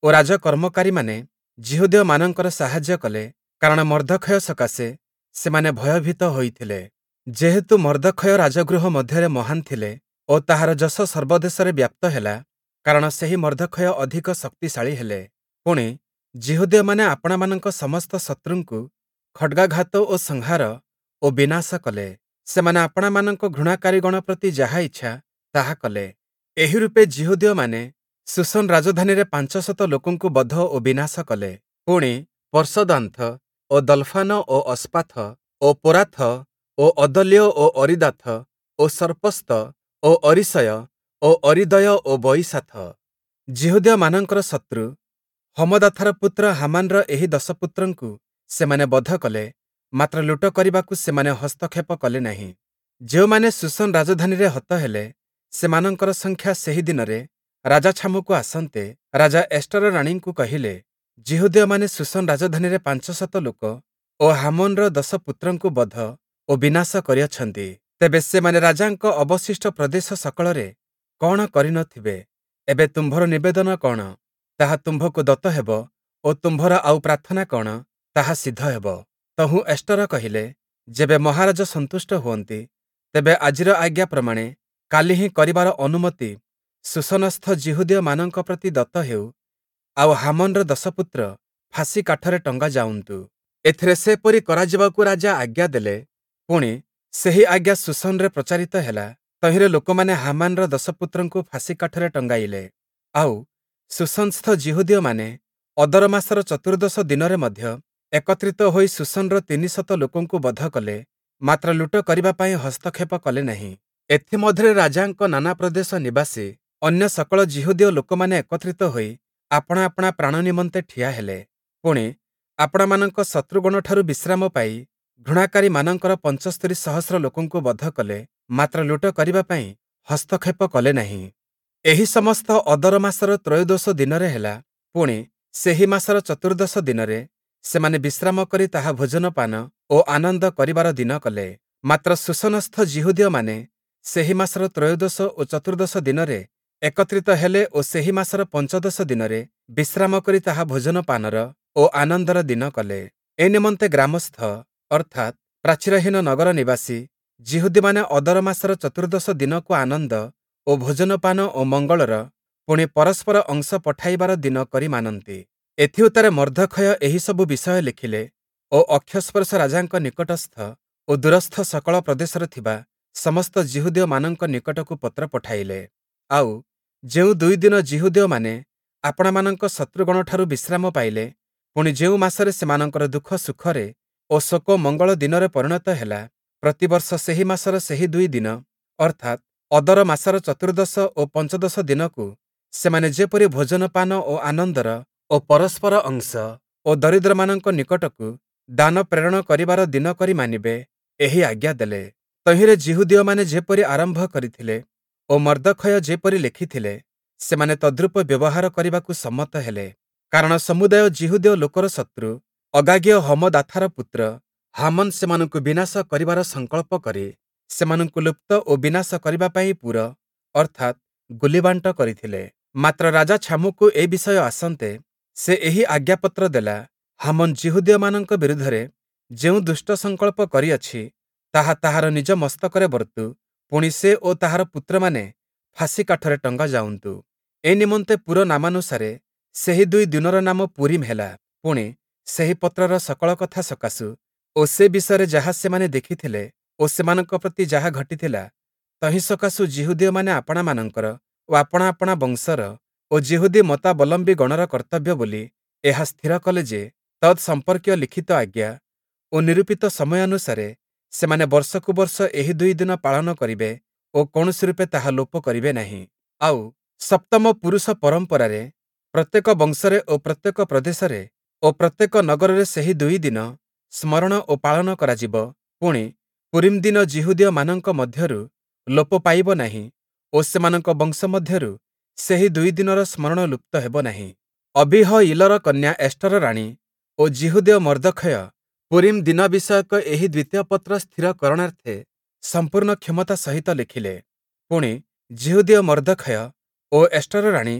Speaker 1: ଓ ରାଜକର୍ମକାରୀମାନେ ଜିହୁଦୀୟମାନଙ୍କର ସାହାଯ୍ୟ କଲେ, କାରଣ ମର୍ଦ୍ଦଖୟ ସକାଶେ ସେମାନେ ଭୟଭୀତ ହୋଇଥିଲେ। ଯେହେତୁ ମର୍ଦ୍ଦଖୟ ରାଜଗୃହ ମଧ୍ୟରେ ମହାନ ଥିଲେ ଓ ତାହାର ଯଶ ସର୍ବଦେଶରେ ବ୍ୟାପ୍ତ ହେଲା, କାରଣ ସେହି ମର୍ଦ୍ଦଖୟ ଅଧିକ ଶକ୍ତିଶାଳୀ ହେଲେ। ପୁଣି ଜିହୁଦୀୟମାନେ ଆପଣମାନଙ୍କ ସମସ୍ତ ଶତ୍ରୁଙ୍କୁ ଖଡ୍ଗାଘାତ ଓ ସଂହାର ଓ ବିନାଶ କଲେ। ସେମାନେ ଆପଣମାନଙ୍କ ଘୃଣାକାରୀଗଣ ପ୍ରତି ଯାହା ଇଚ୍ଛା ତାହା କଲେ। ଏହି ରୂପେ ଜିହୁଦୀୟମାନେ ଶୂଶନ ରାଜଧାନୀରେ ପାଞ୍ଚଶତ ଲୋକଙ୍କୁ ବଧ ଓ ବିନାଶ କଲେ। ପୁଣି ପର୍ଷଦାନ୍ଥ ଓ ଦଲଫାନ ଓ ଅସ୍ପାଥ ଓ ପୋରାଥ ଓ ଅଦଲ୍ୟ ଓ ଅରିଦାଥ ଓ ସର୍ପସ୍ତ ଓ ଅରିଶୟ ଓ ଅରିଦୟ ଓ ବଇସାଥ ଜିହୁଦୀୟମାନଙ୍କର ଶତ୍ରୁ ହମଦାଥାର ପୁତ୍ର ହାମାନର ଏହି ଦଶ ପୁତ୍ରଙ୍କୁ ସେମାନେ ବଧ କଲେ, ମାତ୍ର ଲୁଟ କରିବାକୁ ସେମାନେ ହସ୍ତକ୍ଷେପ କଲେ ନାହିଁ। ଯେଉଁମାନେ ଶୂଶନ ରାଜଧାନୀରେ ହତ ହେଲେ, ସେମାନଙ୍କର ସଂଖ୍ୟା ସେହି ଦିନରେ ରାଜା ଛାମୁକୁ ଆସନ୍ତେ ରାଜା ଏଷ୍ଟର ରାଣୀଙ୍କୁ କହିଲେ, ଜିହୁଦୀୟମାନେ ଶୂଶନ ରାଜଧାନୀରେ ପାଞ୍ଚଶତ ଲୋକ ଓ ହାମୋନର ଦଶ ପୁତ୍ରଙ୍କୁ ବଧ ଓ ବିନାଶ କରିଅଛନ୍ତି। ତେବେ ସେମାନେ ରାଜାଙ୍କ ଅବଶିଷ୍ଟ ପ୍ରଦେଶ ସକଳରେ କଣ କରିନଥିବେ? ଏବେ ତୁମ୍ଭର ନିବେଦନ କଣ, ତାହା ତୁମ୍ଭକୁ ଦତ୍ତ ହେବ ଓ ତୁମ୍ଭର ଆଉ ପ୍ରାର୍ଥନା କଣ, ତାହା ସିଦ୍ଧ ହେବ। ତହୁଁ ଏଷ୍ଟର କହିଲେ, ଯେବେ ମହାରାଜ ସନ୍ତୁଷ୍ଟ ହୁଅନ୍ତି, ତେବେ ଆଜିର ଆଜ୍ଞା ପ୍ରମାଣେ କାଲି ହିଁ କରିବାର ଅନୁମତି ଶୂଶନସ୍ଥ ଜିହୁଦୀୟମାନଙ୍କ ପ୍ରତି ଦତ୍ତ ହେଉ, ଆଉ ହାମନର ଦଶପୁତ୍ର ଫାଶୀ କାଠରେ ଟଙ୍ଗା ଯାଉନ୍ତୁ। ଏଥିରେ ସେପରି କରାଯିବାକୁ ରାଜା ଆଜ୍ଞା ଦେଲେ। ପୁଣି ସେହି ଆଜ୍ଞା ଶୂଶନରେ ପ୍ରଚାରିତ ହେଲା। ତହିଁରେ ଲୋକମାନେ ହାମାନର ଦଶପୁତ୍ରଙ୍କୁ ଫାଶୀ କାଠରେ ଟଙ୍ଗାଇଲେ। ଆଉ ଶୂଶନସ୍ଥ ଜିହୁଦୀୟମାନେ ଅଦର ମାସର ଚତୁର୍ଦ୍ଦଶ ଦିନରେ ମଧ୍ୟ ଏକତ୍ରିତ ହୋଇ ଶୂଶନର ତିନିଶତ ଲୋକଙ୍କୁ ବଧ କଲେ, ମାତ୍ର ଲୁଟ କରିବା ପାଇଁ ହସ୍ତକ୍ଷେପ କଲେ ନାହିଁ। ଏଥିମଧ୍ୟରେ ରାଜାଙ୍କ ନାନା ପ୍ରଦେଶ ନିବାସୀ ଅନ୍ୟ ସକଳ ଜିହୁଦୀୟ ଲୋକମାନେ ଏକତ୍ରିତ ହୋଇ ଆପଣା ଆପଣା ପ୍ରାଣ ନିମନ୍ତେ ଠିଆ ହେଲେ। ପୁଣି ଆପଣମାନଙ୍କ ଶତ୍ରୁଗଣଠାରୁ ବିଶ୍ରାମ ପାଇ ଘୃଣାକାରୀମାନଙ୍କର ପଞ୍ଚସ୍ତରୀ ସହସ୍ର ଲୋକଙ୍କୁ ବଧ କଲେ, ମାତ୍ର ଲୁଟ କରିବା ପାଇଁ ହସ୍ତକ୍ଷେପ କଲେ ନାହିଁ। ଏହି ସମସ୍ତ ଅଦର ମାସର ତ୍ରୟୋଦଶ ଦିନରେ ହେଲା। ପୁଣି ସେହି ମାସର ଚତୁର୍ଦ୍ଦଶ ଦିନରେ ସେମାନେ ବିଶ୍ରାମ କରି ତାହା ଭୋଜନପାନ ଓ ଆନନ୍ଦ କରିବାର ଦିନ କଲେ। ମାତ୍ର ଶୂଶନସ୍ଥ ଜିହୁଦୀୟମାନେ ସେହି ମାସର ତ୍ରୟୋଦଶ ଓ ଚତୁର୍ଦ୍ଦଶ ଦିନରେ ଏକତ୍ରିତ ହେଲେ ଓ ସେହି ମାସର ପଞ୍ଚଦଶ ଦିନରେ ବିଶ୍ରାମ କରି ତାହା ଭୋଜନପାନର ଓ ଆନନ୍ଦର ଦିନ କଲେ। ଏ ନିମନ୍ତେ ଗ୍ରାମସ୍ଥ ଅର୍ଥାତ୍ ପ୍ରାଚୀରହୀନ ନଗର ନିବାସୀ ଜିହୁଦୀମାନେ ଅଦର ମାସର ଚତୁର୍ଦ୍ଦଶ ଦିନକୁ ଆନନ୍ଦ ଓ ଭୋଜନପାନ ଓ ମଙ୍ଗଳର, ପୁଣି ପରସ୍ପର ଅଂଶ ପଠାଇବାର ଦିନ କରି ମାନନ୍ତି। ଏଥି ଉତ୍ତାରେ ମର୍ଦ୍ଦଖୟ ଏହିସବୁ ବିଷୟ ଲେଖିଲେ ଓ ଅକ୍ଷସ୍ପର୍ଶ ରାଜାଙ୍କ ନିକଟସ୍ଥ ଓ ଦୂରସ୍ଥ ସକଳ ପ୍ରଦେଶରେ ଥିବା ସମସ୍ତ ଜିହୁଦୀୟମାନଙ୍କ ନିକଟକୁ ପତ୍ର ପଠାଇଲେ। ଆଉ ଯେଉଁ ଦୁଇ ଦିନ ଜିହୁଦୀୟମାନେ ଆପଣମାନଙ୍କ ଶତ୍ରୁଗଣଠାରୁ ବିଶ୍ରାମ ପାଇଲେ, ପୁଣି ଯେଉଁ ମାସରେ ସେମାନଙ୍କର ଦୁଃଖ ସୁଖରେ ଓ ଶୋକ ମଙ୍ଗଳ ଦିନରେ ପରିଣତ ହେଲା, ପ୍ରତିବର୍ଷ ସେହି ମାସର ସେହି ଦୁଇ ଦିନ ଅର୍ଥାତ୍ ଅଦର ମାସର ଚତୁର୍ଦ୍ଦଶ ଓ ପଞ୍ଚଦଶ ଦିନକୁ ସେମାନେ ଯେପରି ଭୋଜନପାନ ଓ ଆନନ୍ଦର ଓ ପରସ୍ପର ଅଂଶ ଓ ଦରିଦ୍ରମାନଙ୍କ ନିକଟକୁ ଦାନ ପ୍ରେରଣ କରିବାର ଦିନ କରି ମାନିବେ, ଏହି ଆଜ୍ଞା ଦେଲେ। ତହିଁରେ ଜିହୁଦୀୟମାନେ ଯେପରି ଆରମ୍ଭ କରିଥିଲେ ଓ ମର୍ଦ୍ଦଖୟ ଯେପରି ଲେଖିଥିଲେ, ସେମାନେ ତଦ୍ରୂପ ବ୍ୟବହାର କରିବାକୁ ସମ୍ମତ ହେଲେ। କାରଣ ସମୁଦାୟ ଜିହୁଦୀୟ ଲୋକର ଶତ୍ରୁ ଅଗାଗୀୟ ହମଦାଥାର ପୁତ୍ର ହାମନ ସେମାନଙ୍କୁ ବିନାଶ କରିବାର ସଂକଳ୍ପ କରି ସେମାନଙ୍କୁ ଲୁପ୍ତ ଓ ବିନାଶ କରିବା ପାଇଁ ପୁର ଅର୍ଥାତ୍ ଗୁଲିବାଣ୍ଟ କରିଥିଲେ। ମାତ୍ର ରାଜା ଛାମୁକୁ ଏ ବିଷୟ ଆସନ୍ତେ ସେ ଏହି ଆଜ୍ଞାପତ୍ର ଦେଲା, ହାମନ ଜିହୁଦୀୟମାନଙ୍କ ବିରୁଦ୍ଧରେ ଯେଉଁ ଦୁଷ୍ଟ ସଂକଳ୍ପ କରିଅଛି, ତାହା ତାହାର ନିଜ ମସ୍ତକରେ ବର୍ତ୍ତୁ। ପୁଣି ସେ ଓ ତାହାର ପୁତ୍ରମାନେ ଫାଶୀ କାଠରେ ଟଙ୍ଗା ଯାଉନ୍ତୁ। ଏ ନିମନ୍ତେ ପୁର ନାମାନୁସାରେ ସେହି ଦୁଇ ଦିନର ନାମ ପୁରୀମ ହେଲା। ପୁଣି ସେହି ପତ୍ରର ସକଳ କଥା ସକାଶୁ ଓ ସେ ବିଷୟରେ ଯାହା ସେମାନେ ଦେଖିଥିଲେ ଓ ସେମାନଙ୍କ ପ୍ରତି ଯାହା ଘଟିଥିଲା, ତହିଁ ସକାଶୁ ଜିହୁଦୀୟମାନେ ଆପଣାମାନଙ୍କର ଓ ଆପଣା ଆପଣା ବଂଶର ଓ ଜିହୁଦୀ ମତାବଲମ୍ବୀ ଗଣର କର୍ତ୍ତବ୍ୟ ବୋଲି ଏହା ସ୍ଥିର କଲେ ଯେ, ତତ୍ ସମ୍ପର୍କୀୟ ଲିଖିତ ଆଜ୍ଞା ଓ ନିରୂପିତ ସମୟ ଅନୁସାରେ ସେମାନେ ବର୍ଷକୁ ବର୍ଷ ଏହି ଦୁଇ ଦିନ ପାଳନ କରିବେ ଓ କୌଣସି ରୂପେ ତାହା ଲୋପ କରିବେ ନାହିଁ। ଆଉ ସପ୍ତମ ପୁରୁଷ ପରମ୍ପରାରେ ପ୍ରତ୍ୟେକ ବଂଶରେ ଓ ପ୍ରତ୍ୟେକ ପ୍ରଦେଶରେ ଓ ପ୍ରତ୍ୟେକ ନଗରରେ ସେହି ଦୁଇ ଦିନ ସ୍ମରଣ ଓ ପାଳନ କରାଯିବ। ପୁଣି ପୁରୀମ ଦିନ ଜିହୁଦୀୟମାନଙ୍କ ମଧ୍ୟରୁ ଲୋପ ପାଇବ ନାହିଁ ଓ ସେମାନଙ୍କ ବଂଶ ମଧ୍ୟରୁ ସେହି ଦୁଇ ଦିନର ସ୍ମରଣ ଲୁପ୍ତ ହେବ ନାହିଁ। ଅବିହଇଲର କନ୍ୟା ଏଷ୍ଟର ରାଣୀ ଓ ଜିହୁଦୀୟ ମର୍ଦ୍ଦଖୟ ପୁରୀମ ଦିନ ବିଷୟକ ଏହି ଦ୍ୱିତୀୟ ପତ୍ର ସ୍ଥିର କରଣାର୍ଥେ ସମ୍ପୂର୍ଣ୍ଣ କ୍ଷମତା ସହିତ ଲେଖିଲେ। ପୁଣି ଜିହୁଦୀୟ ମର୍ଦ୍ଦଖୟ ଓ ଏଷ୍ଟର ରାଣୀ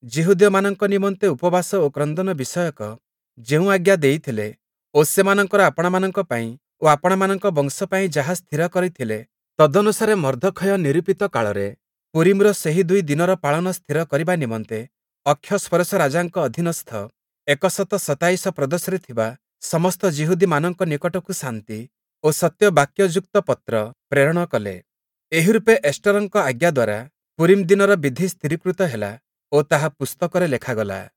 Speaker 1: ଯିହୁଦୀୟମାନଙ୍କ ନିମନ୍ତେ ଉପବାସ ଓ କ୍ରନ୍ଦନ ବିଷୟକ ଯେଉଁ ଆଜ୍ଞା ଦେଇଥିଲେ ଓ ସେମାନଙ୍କର ଆପଣମାନଙ୍କ ପାଇଁ ଓ ଆପଣମାନଙ୍କ ବଂଶ ପାଇଁ ଯାହା ସ୍ଥିର କରିଥିଲେ, ତଦନୁସାରେ ମର୍ଦ୍ଦଖୟ ନିରୂପିତ କାଳରେ ପୁରୀମ୍‌ର ସେହି ଦୁଇ ଦିନର ପାଳନ ସ୍ଥିର କରିବା ନିମନ୍ତେ ଅକ୍ଷସ୍ଫରୋଶ ରାଜାଙ୍କ ଅଧୀନସ୍ଥ ଏକଶତ ସତାଇଶ ପ୍ରଦେଶରେ ଥିବା ସମସ୍ତ ଯିହୁଦୀମାନଙ୍କ ନିକଟକୁ ଶାନ୍ତି ଓ ସତ୍ୟ ବାକ୍ୟଯୁକ୍ତ ପତ୍ର ପ୍ରେରଣ କଲେ। ଏହି ରୂପେ ଏଷ୍ଟରଙ୍କ ଆଜ୍ଞା ଦ୍ୱାରା ପୁରୀମ୍ ଦିନର ବିଧି ସ୍ଥିରୀକୃତ ହେଲା ଓ ତାହା ପୁସ୍ତକରେ ଲେଖାଗଲା।